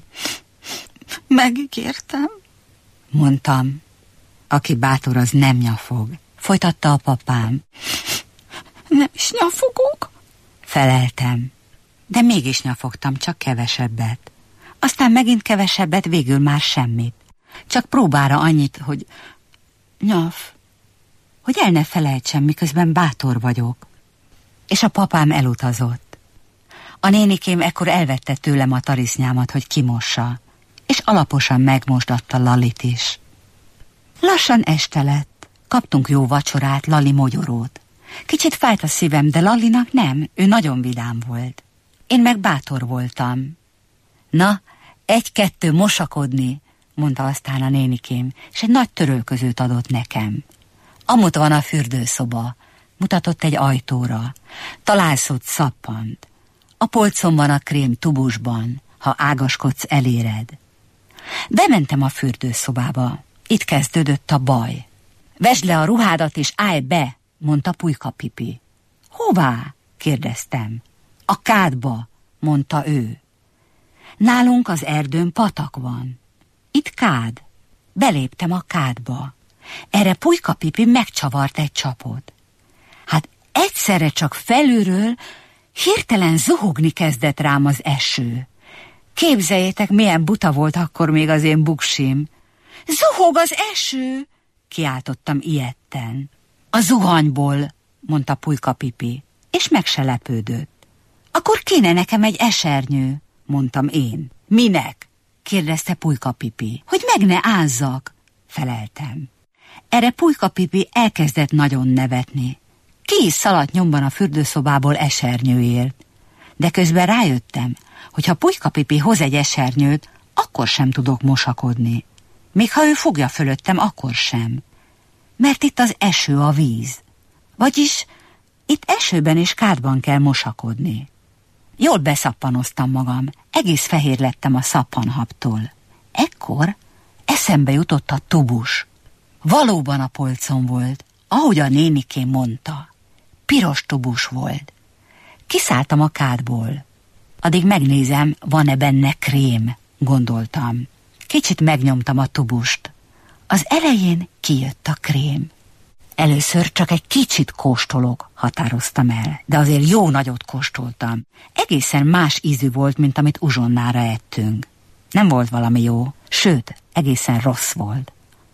Megígértem, mondtam. Aki bátor, az nem nyafog, folytatta a papám. Nem is nyafogok, feleltem. De mégis nyafogtam, csak kevesebbet. Aztán megint kevesebbet, végül már semmit. Csak próbára annyit, hogy nyaf, hogy el ne felejtsem, miközben bátor vagyok. És a papám elutazott. A nénikém ekkor elvette tőlem a tarisznyámat, hogy kimossa, és alaposan megmosdatta Lalit is. Lassan este lett. Kaptunk jó vacsorát, Lali mogyorót. Kicsit fájt a szívem, de Lalinak nem, ő nagyon vidám volt. Én meg bátor voltam. Na, 1-2 mosakodni, mondta aztán a nénikém, és egy nagy törölközőt adott nekem. Amott van a fürdőszoba, mutatott egy ajtóra. Találsz ott szappant. A polcon van a krém tubusban, ha ágaskodsz, eléred. Bementem a fürdőszobába. Itt kezdődött a baj. Vesd le a ruhádat és állj be, mondta Pulyka Pipi. Hová? kérdeztem. A kádba, mondta ő. Nálunk az erdőn patak van. Itt kád. Beléptem a kádba. Erre Pulyka Pipi megcsavart egy csapot. Hát egyszerre csak felülről hirtelen zuhogni kezdett rám az eső. Képzeljétek, milyen buta volt akkor még az én buksim. Zuhog az eső! Kiáltottam ijedten. A zuhanyból, mondta Pulyka Pipi, és meg se lepődött. Akkor kéne nekem egy esernyő, mondtam én. Minek? kérdezte Pulyka Pipi. Hogy meg ne ázzak, feleltem. Erre Pulyka Pipi elkezdett nagyon nevetni. Ki is szaladt nyomban a fürdőszobából esernyőért. De közben rájöttem, hogy ha Pulyka Pipi hoz egy esernyőt, akkor sem tudok mosakodni. Még ha ő fogja fölöttem, akkor sem. Mert itt az eső, a víz. Vagyis itt esőben és kádban kell mosakodni. Jól beszappanoztam magam, egész fehér lettem a szappanhabtól. Ekkor eszembe jutott a tubus. Valóban a polcon volt, ahogy a nénikém mondta. Piros tubus volt. Kiszálltam a kádból. Addig megnézem, van-e benne krém, gondoltam. Kicsit megnyomtam a tubust. Az elején kijött a krém. Először csak egy kicsit kóstolok, határoztam el, de azért jó nagyot kóstoltam. Egészen más ízű volt, mint amit uzsonnára ettünk. Nem volt valami jó, sőt, egészen rossz volt.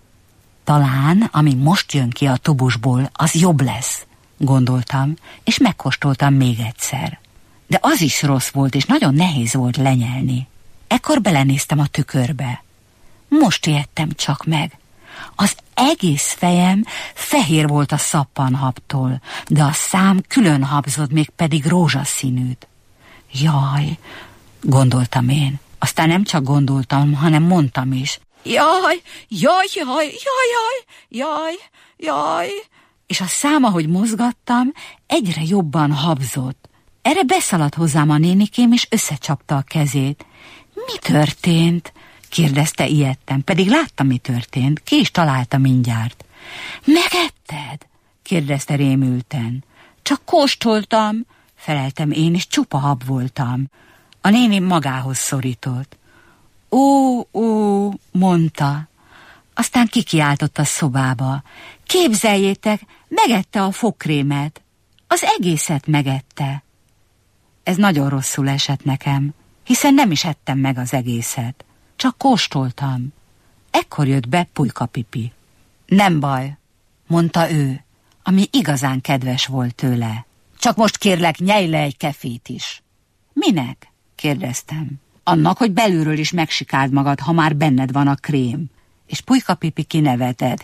Talán, ami most jön ki a tubusból, az jobb lesz, gondoltam, és megkóstoltam még egyszer. De az is rossz volt, és nagyon nehéz volt lenyelni. Ekkor belenéztem a tükörbe. Most ijedtem csak meg. Az egész fejem fehér volt a szappanhabtól, de a szám külön habzott, még pedig rózsaszínűt. Jaj, gondoltam én. Aztán nem csak gondoltam, hanem mondtam is. Jaj, jaj, jaj, jaj, jaj, jaj, jaj. És a szám, ahogy mozgattam, egyre jobban habzott. Erre beszaladt hozzám a nénikém, és összecsapta a kezét. Mi történt? kérdezte ijedten, pedig láttam, mi történt, ki is találta mindjárt. Megetted? kérdezte rémülten. Csak kóstoltam, feleltem én, és csupa hab voltam. A néném magához szorított. Ó, mondta. Aztán kikiáltott a szobába. Képzeljétek, megette a fogkrémet. Az egészet megette. Ez nagyon rosszul esett nekem, hiszen nem is ettem meg az egészet. Csak kóstoltam. Ekkor jött be Pulyka Pipi. Nem baj, mondta ő, ami igazán kedves volt tőle. Csak most kérlek, nyelj le egy kefét is. Minek? kérdeztem. Annak, hogy belülről is megsikáld magad, ha már benned van a krém. És Pulyka Pipi kinevetett.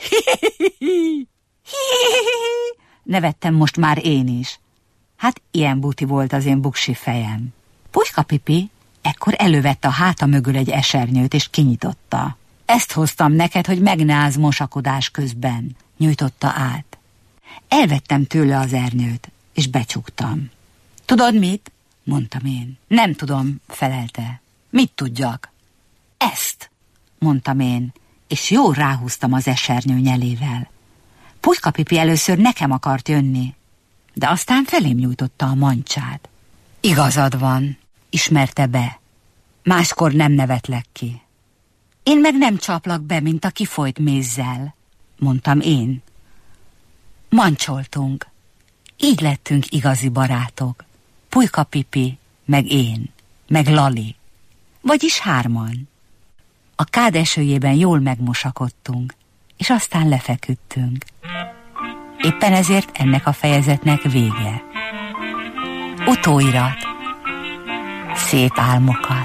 Nevettem most már én is. Hát ilyen buti volt az én buksi fejem. Pulyka Pipi ekkor elővette a háta mögül egy esernyőt, és kinyitotta. Ezt hoztam neked, hogy meg ne állsz mosakodás közben, nyújtotta át. Elvettem tőle az ernyőt, és becsuktam. Tudod mit? Mondtam én. Nem tudom, felelte. Mit tudjak? Ezt, mondtam én, és jól ráhúztam az esernyő nyelével. Pulyka Pipi először nekem akart jönni, de aztán felém nyújtotta a mancsát. Igazad van, ismerte be. Máskor nem nevetlek ki. Én meg nem csaplak be, mint a kifolyt mézzel, mondtam én. Mancsoltunk. Így lettünk igazi barátok. Pulyka Pipi, meg én, meg Lali. Vagyis hárman. A kád esőjében jól megmosakodtunk, és aztán lefeküdtünk. Éppen ezért ennek a fejezetnek vége. Utóirat. Szép álmokat.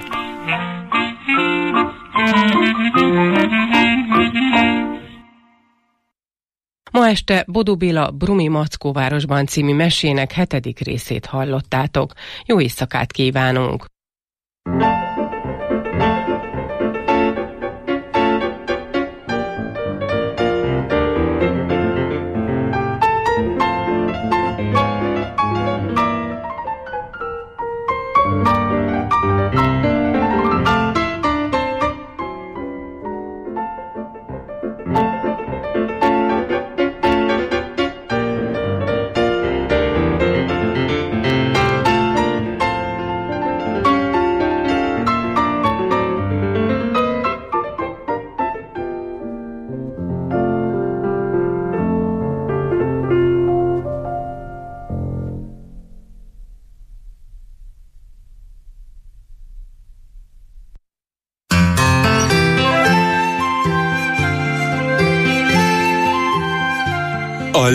Ma este Bodó Béla Brumi Mackóvárosban című mesének 7. részét hallottátok. Jó éjszakát kívánunk!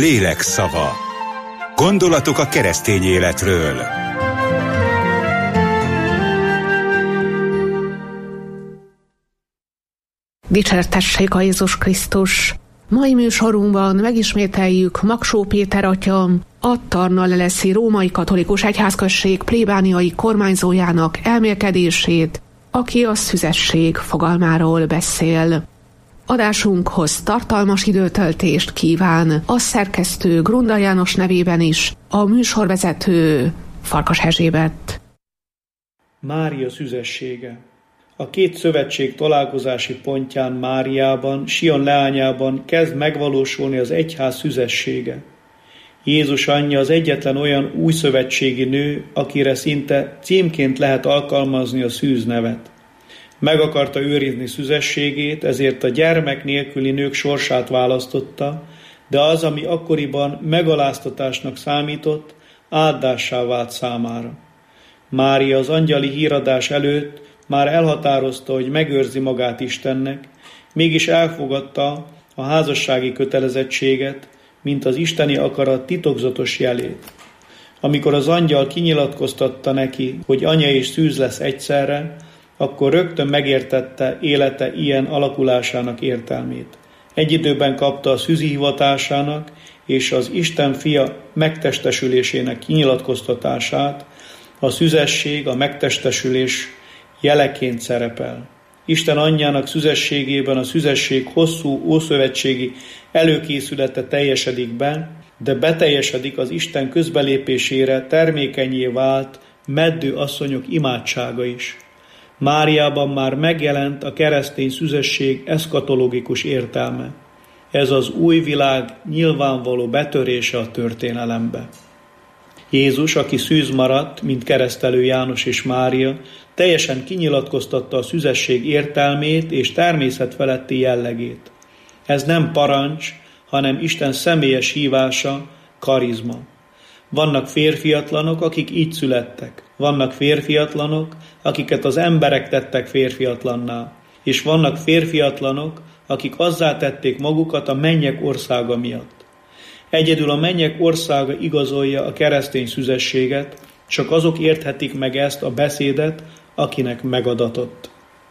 lélek szava. Gondolatok a keresztény életről. Dicsértessék a Jézus Krisztus! Mai műsorunkban megismételjük Magsó Péter atya, a Tarnaleleszi Római Katolikus Egyházközség plébániai kormányzójának elmélkedését, aki a szüzesség fogalmáról beszél. Adásunkhoz tartalmas időtöltést kíván a szerkesztő Grunda János nevében is, a műsorvezető Farkas Erzsébet. Mária szüzessége. A két szövetség találkozási pontján, Máriában, Sion leányában kezd megvalósulni az egyház szüzessége. Jézus anyja az egyetlen olyan új szövetségi nő, akire szinte címként lehet alkalmazni a szűz nevet. Meg akarta őrizni szüzességét, ezért a gyermek nélküli nők sorsát választotta, de az, ami akkoriban megaláztatásnak számított, áldássá vált számára. Mária az angyali híradás előtt már elhatározta, hogy megőrzi magát Istennek, mégis elfogadta a házassági kötelezettséget, mint az isteni akarat titokzatos jelét. Amikor az angyal kinyilatkoztatta neki, hogy anya és szűz lesz egyszerre, akkor rögtön megértette élete ilyen alakulásának értelmét. Egy időben kapta a szűzi hivatásának és az Isten fia megtestesülésének kinyilatkoztatását, a szüzesség, a megtestesülés jeleként szerepel. Isten anyjának szüzességében a szüzesség hosszú ószövetségi előkészülete teljesedik be, de beteljesedik az Isten közbelépésére termékenyé vált meddő asszonyok imádsága is. Máriában már megjelent a keresztény szüzesség eszkatológikus értelme. Ez az új világ nyilvánvaló betörése a történelembe. Jézus, aki szűz maradt, mint keresztelő János és Mária, teljesen kinyilatkoztatta a szüzesség értelmét és természetfeletti jellegét. Ez nem parancs, hanem Isten személyes hívása, karizma. Vannak férfiatlanok, akik így születtek. Vannak férfiatlanok, akiket az emberek tettek férfiatlanná. És vannak férfiatlanok, akik azzá tették magukat a mennyek országa miatt. Egyedül a mennyek országa igazolja a keresztény szüzességet, csak azok érthetik meg ezt a beszédet, akinek megadatott.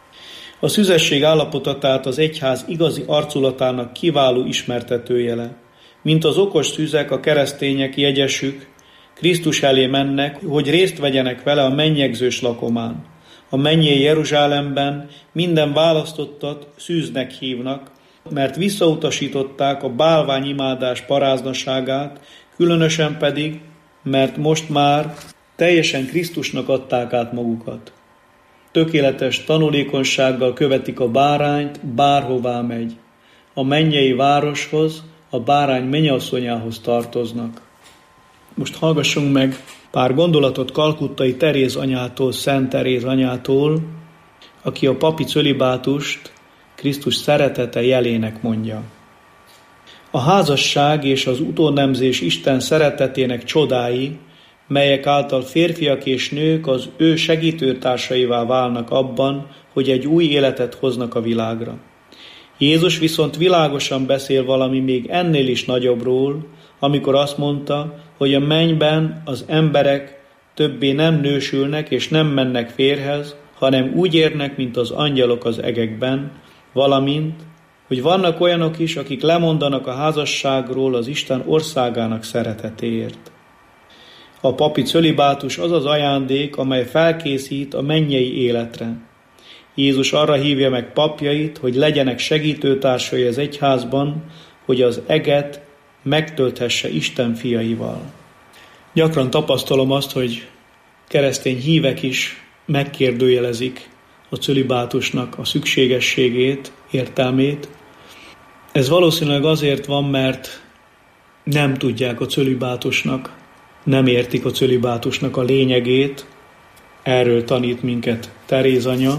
A szüzesség állapota tehát az egyház igazi arculatának kiváló ismertetőjele. Mint az okos szüzek, a keresztények jegyesük, Krisztus elé mennek, hogy részt vegyenek vele a mennyegzős lakomán. A mennyei Jeruzsálemben minden választottat szűznek hívnak, mert visszautasították a bálványimádás paráznaságát, különösen pedig, mert most már teljesen Krisztusnak adták át magukat. Tökéletes tanulékonysággal követik a bárányt, bárhová megy. A mennyei városhoz, a bárány mennyasszonyához tartoznak. Most hallgassunk meg pár gondolatot Kalkuttai Teréz anyától, Szent Teréz anyától, aki a papi cölibátust Krisztus szeretete jelének mondja. A házasság és az utónemzés Isten szeretetének csodái, melyek által férfiak és nők az ő segítőtársaivá válnak abban, hogy egy új életet hoznak a világra. Jézus viszont világosan beszél valami még ennél is nagyobbról, amikor azt mondta, hogy a mennyben az emberek többé nem nősülnek és nem mennek férjhez, hanem úgy érnek, mint az angyalok az egekben, valamint, hogy vannak olyanok is, akik lemondanak a házasságról az Isten országának szeretetéért. A papi cölibátus az az ajándék, amely felkészít a mennyei életre. Jézus arra hívja meg papjait, hogy legyenek segítőtársai az egyházban, hogy az eget megtölthesse Isten fiaival. Gyakran tapasztalom azt, hogy keresztény hívek is megkérdőjelezik a cölibátusnak a szükségességét, értelmét. Ez valószínűleg azért van, mert nem tudják a cölibátusnak, nem értik a cölibátusnak a lényegét. Erről tanít minket Teréz anya,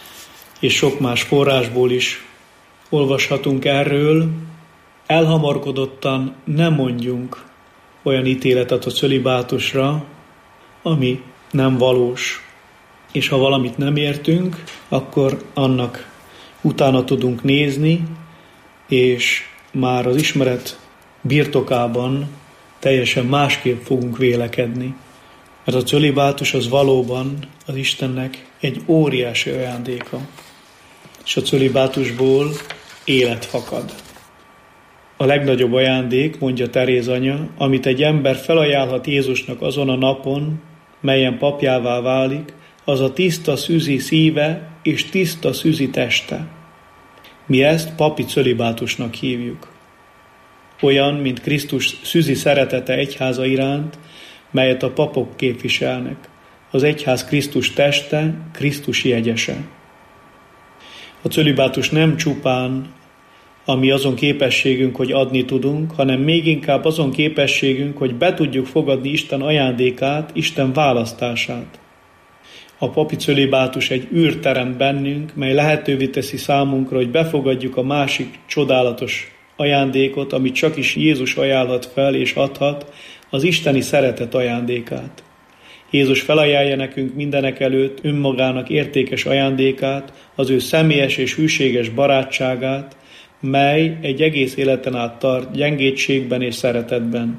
és sok más forrásból is olvashatunk erről. Elhamarkodottan nem mondjunk olyan ítéletet a cölibátusra, ami nem valós. És ha valamit nem értünk, akkor annak utána tudunk nézni, és már az ismeret birtokában teljesen másképp fogunk vélekedni. Mert a cölibátus az valóban az Istennek egy óriási ajándéka. És a cölibátusból élet fakad. A legnagyobb ajándék, mondja Teréz anya, amit egy ember felajánlhat Jézusnak azon a napon, melyen papjává válik, az a tiszta szűzi szíve és tiszta szűzi teste. Mi ezt papi cölibátusnak hívjuk. Olyan, mint Krisztus szűzi szeretete egyháza iránt, melyet a papok képviselnek. Az egyház Krisztus teste, Krisztus jegyese. A cölibátus nem csupán ami azon képességünk, hogy adni tudunk, hanem még inkább azon képességünk, hogy be tudjuk fogadni Isten ajándékát, Isten választását. A papi cölibátus egy űr teremt bennünk, mely lehetővé teszi számunkra, hogy befogadjuk a másik csodálatos ajándékot, amit csak is Jézus ajánlhat fel és adhat, az isteni szeretet ajándékát. Jézus felajánlja nekünk mindenek előtt önmagának értékes ajándékát, az ő személyes és hűséges barátságát, mely egy egész életen át tart gyengétségben és szeretetben.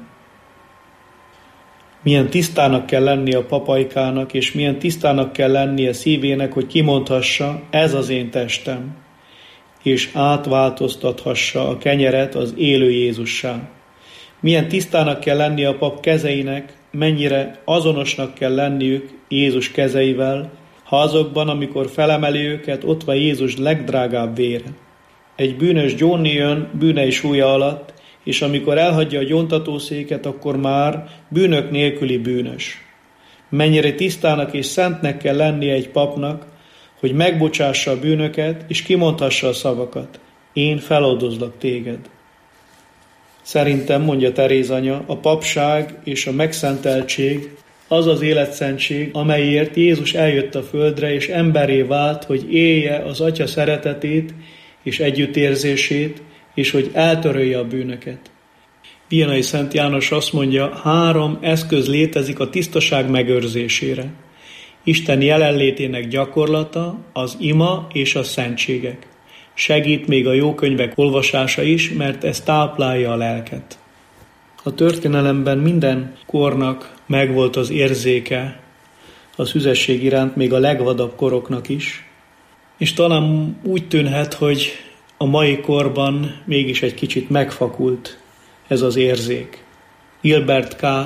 Milyen tisztának kell lennie a papajkának, és milyen tisztának kell lennie szívének, hogy kimondhassa, ez az én testem, és átváltoztathassa a kenyeret az élő Jézussá. Milyen tisztának kell lennie a pap kezeinek, mennyire azonosnak kell lenniük Jézus kezeivel, ha azokban, amikor felemeli őket, ott van Jézus legdrágább vére. Egy bűnös gyónni jön bűnei súlya alatt, és amikor elhagyja a gyóntatószéket, akkor már bűnök nélküli bűnös. Mennyire tisztának és szentnek kell lennie egy papnak, hogy megbocsássa a bűnöket, és kimondhassa a szavakat. Én feloldozlak téged. Szerintem, mondja Teréz anya, a papság és a megszenteltség az az életszentség, amelyért Jézus eljött a földre, és emberré vált, hogy élje az Atya szeretetét és együttérzését, és hogy eltörölje a bűnöket. Vianai Szent János azt mondja, 3 eszköz létezik a tisztaság megőrzésére. Isten jelenlétének gyakorlata, az ima és a szentségek. Segít még a jó könyvek olvasása is, mert ez táplálja a lelket. A történelemben minden kornak megvolt az érzéke a szüzesség iránt, még a legvadabb koroknak is, és talán úgy tűnhet, hogy a mai korban mégis egy kicsit megfakult ez az érzék. Gilbert K.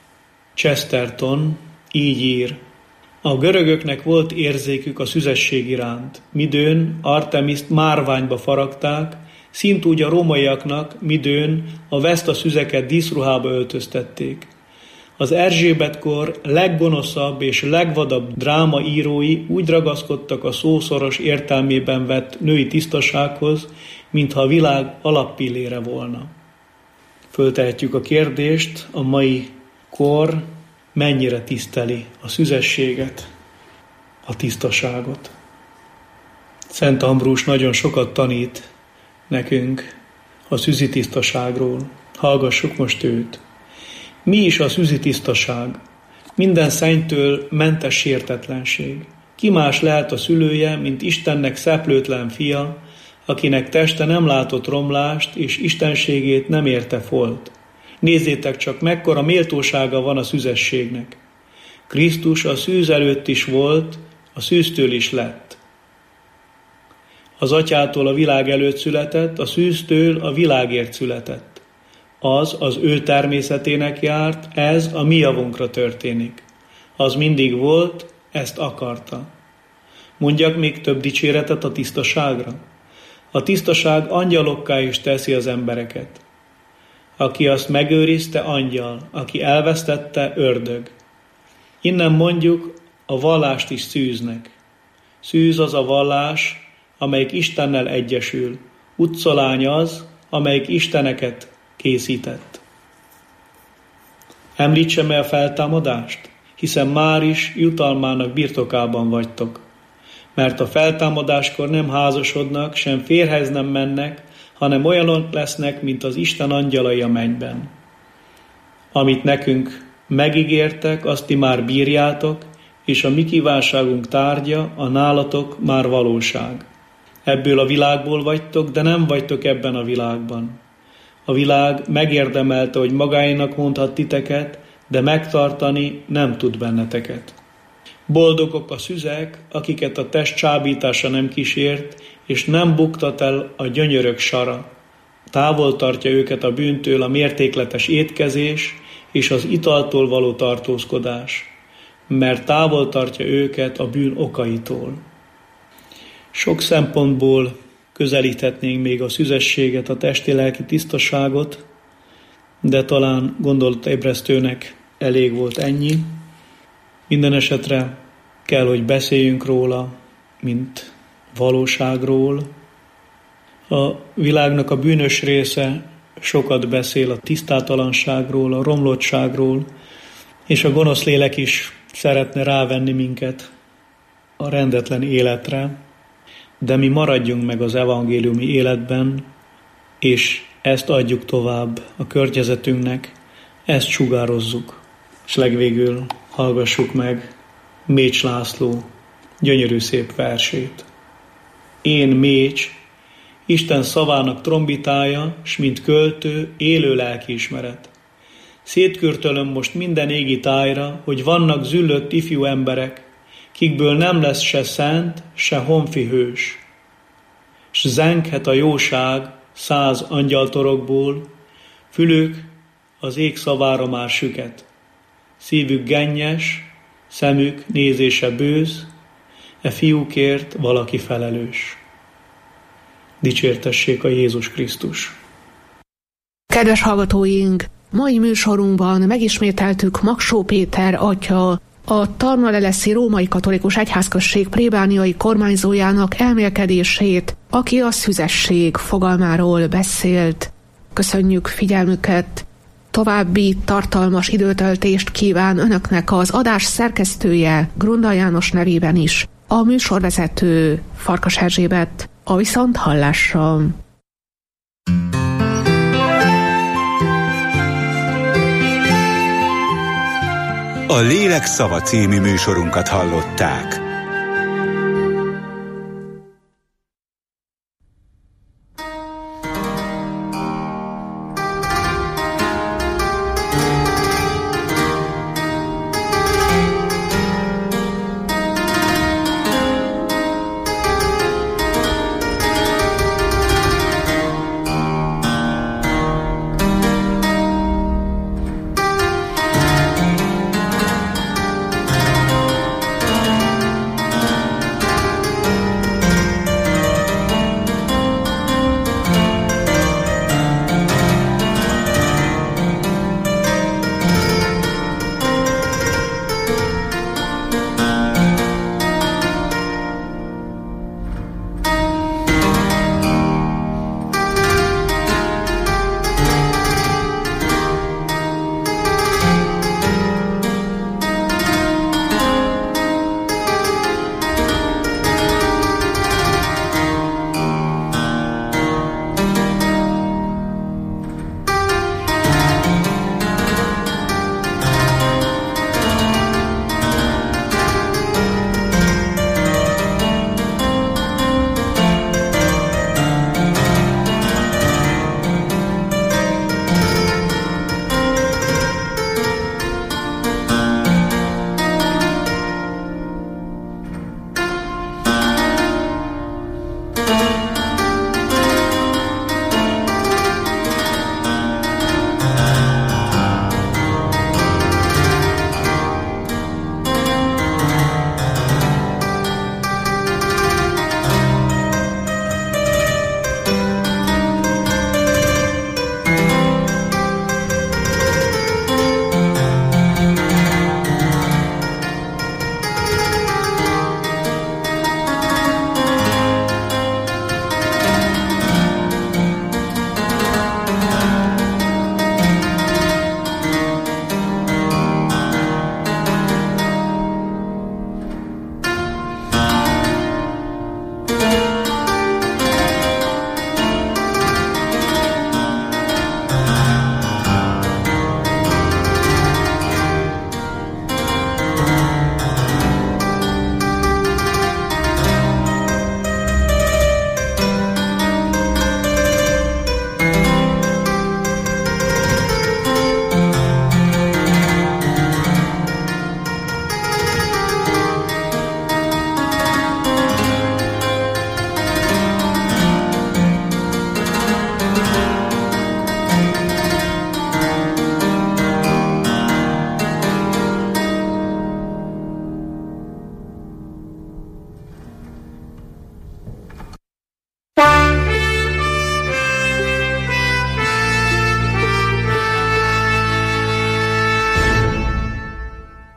Chesterton így ír: a görögöknek volt érzékük a szüzesség iránt, midőn Artemiszt márványba faragták, szintúgy a rómaiaknak, midőn a veszta szüzeket díszruhába öltöztették. Az Erzsébetkor leggonoszabb és legvadabb drámaírói úgy ragaszkodtak a szószoros értelmében vett női tisztasághoz, mintha a világ alappillére volna. Föltehetjük a kérdést, a mai kor mennyire tiszteli a szüzességet, a tisztaságot. Szent Ambrus nagyon sokat tanít nekünk a szüzi tisztaságról. Hallgassuk most őt. Mi is a szüzi tisztaság? Minden szennytől mentes sértetlenség. Ki más lehet a szülője, mint Istennek szeplőtlen fia, akinek teste nem látott romlást, és istenségét nem érte folt. Nézzétek csak, mekkora méltósága van a szüzességnek. Krisztus a szűz előtt is volt, a szűztől is lett. Az atyától a világ előtt született, a szűztől a világért született. Az ő természetének járt, ez a mi javunkra történik. Az mindig volt, ezt akarta. Mondjak még több dicséretet a tisztaságra. A tisztaság angyalokká is teszi az embereket. Aki azt megőrizte, angyal, aki elvesztette, ördög. Innen mondjuk, a vallást is szűznek. Szűz az a vallás, amelyik Istennel egyesül. Utcolány az, amelyik isteneket készített. Említsem-e a feltámadást? Hiszen már is jutalmának birtokában vagytok. Mert a feltámadáskor nem házasodnak, sem férjhez nem mennek, hanem olyanok lesznek, mint az Isten angyalai a mennyben. Amit nekünk megígértek, azt ti már bírjátok, és a mi kívánságunk tárgya, a nálatok már valóság. Ebből a világból vagytok, de nem vagytok ebben a világban. A világ megérdemelte, hogy magáénak mondhat titeket, de megtartani nem tud benneteket. Boldogok a szüzek, akiket a test csábítása nem kísért, és nem buktat el a gyönyörök sara. Távol tartja őket a bűntől a mértékletes étkezés és az italtól való tartózkodás, mert távol tartja őket a bűn okaitól. Sok szempontból közelíthetnénk még a szüzességet, a testi-lelki tisztaságot, de talán gondolatébresztőnek elég volt ennyi. Minden esetre kell, hogy beszéljünk róla, mint valóságról. A világnak a bűnös része sokat beszél a tisztátalanságról, a romlottságról, és a gonosz lélek is szeretne rávenni minket a rendetlen életre, de mi maradjunk meg az evangéliumi életben, és ezt adjuk tovább a környezetünknek, ezt sugározzuk. És legvégül hallgassuk meg Mécs László gyönyörű szép versét. Én Mécs, Isten szavának trombitája, s mint költő, élő lelkiismeret. Szétkürtölöm most minden égi tájra, hogy vannak züllött ifjú emberek, kikből nem lesz se szent, se honfi hős. S zenghet a jóság 100 angyaltorokból, fülük az ég szavára már süket. Szívük gennyes, szemük nézése bőz, e fiúkért valaki felelős. Dicsértessék a Jézus Krisztus! Kedves hallgatóink! Mai műsorunkban megismételtük Magsó Péter atya, a Tarnaleleszi Római Katolikus Egyházközség plébániai kormányzójának elmélkedését, aki a szüzesség fogalmáról beszélt. Köszönjük figyelmüket! További tartalmas időtöltést kíván önöknek az adás szerkesztője Grunda János nevében is, a műsorvezető Farkas Erzsébet. A viszonthallásra! A Lélek szava című műsorunkat hallották.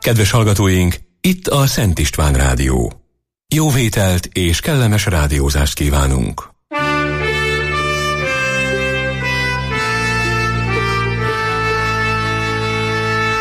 Kedves hallgatóink, itt a Szent István Rádió. Jó vételt és kellemes rádiózást kívánunk!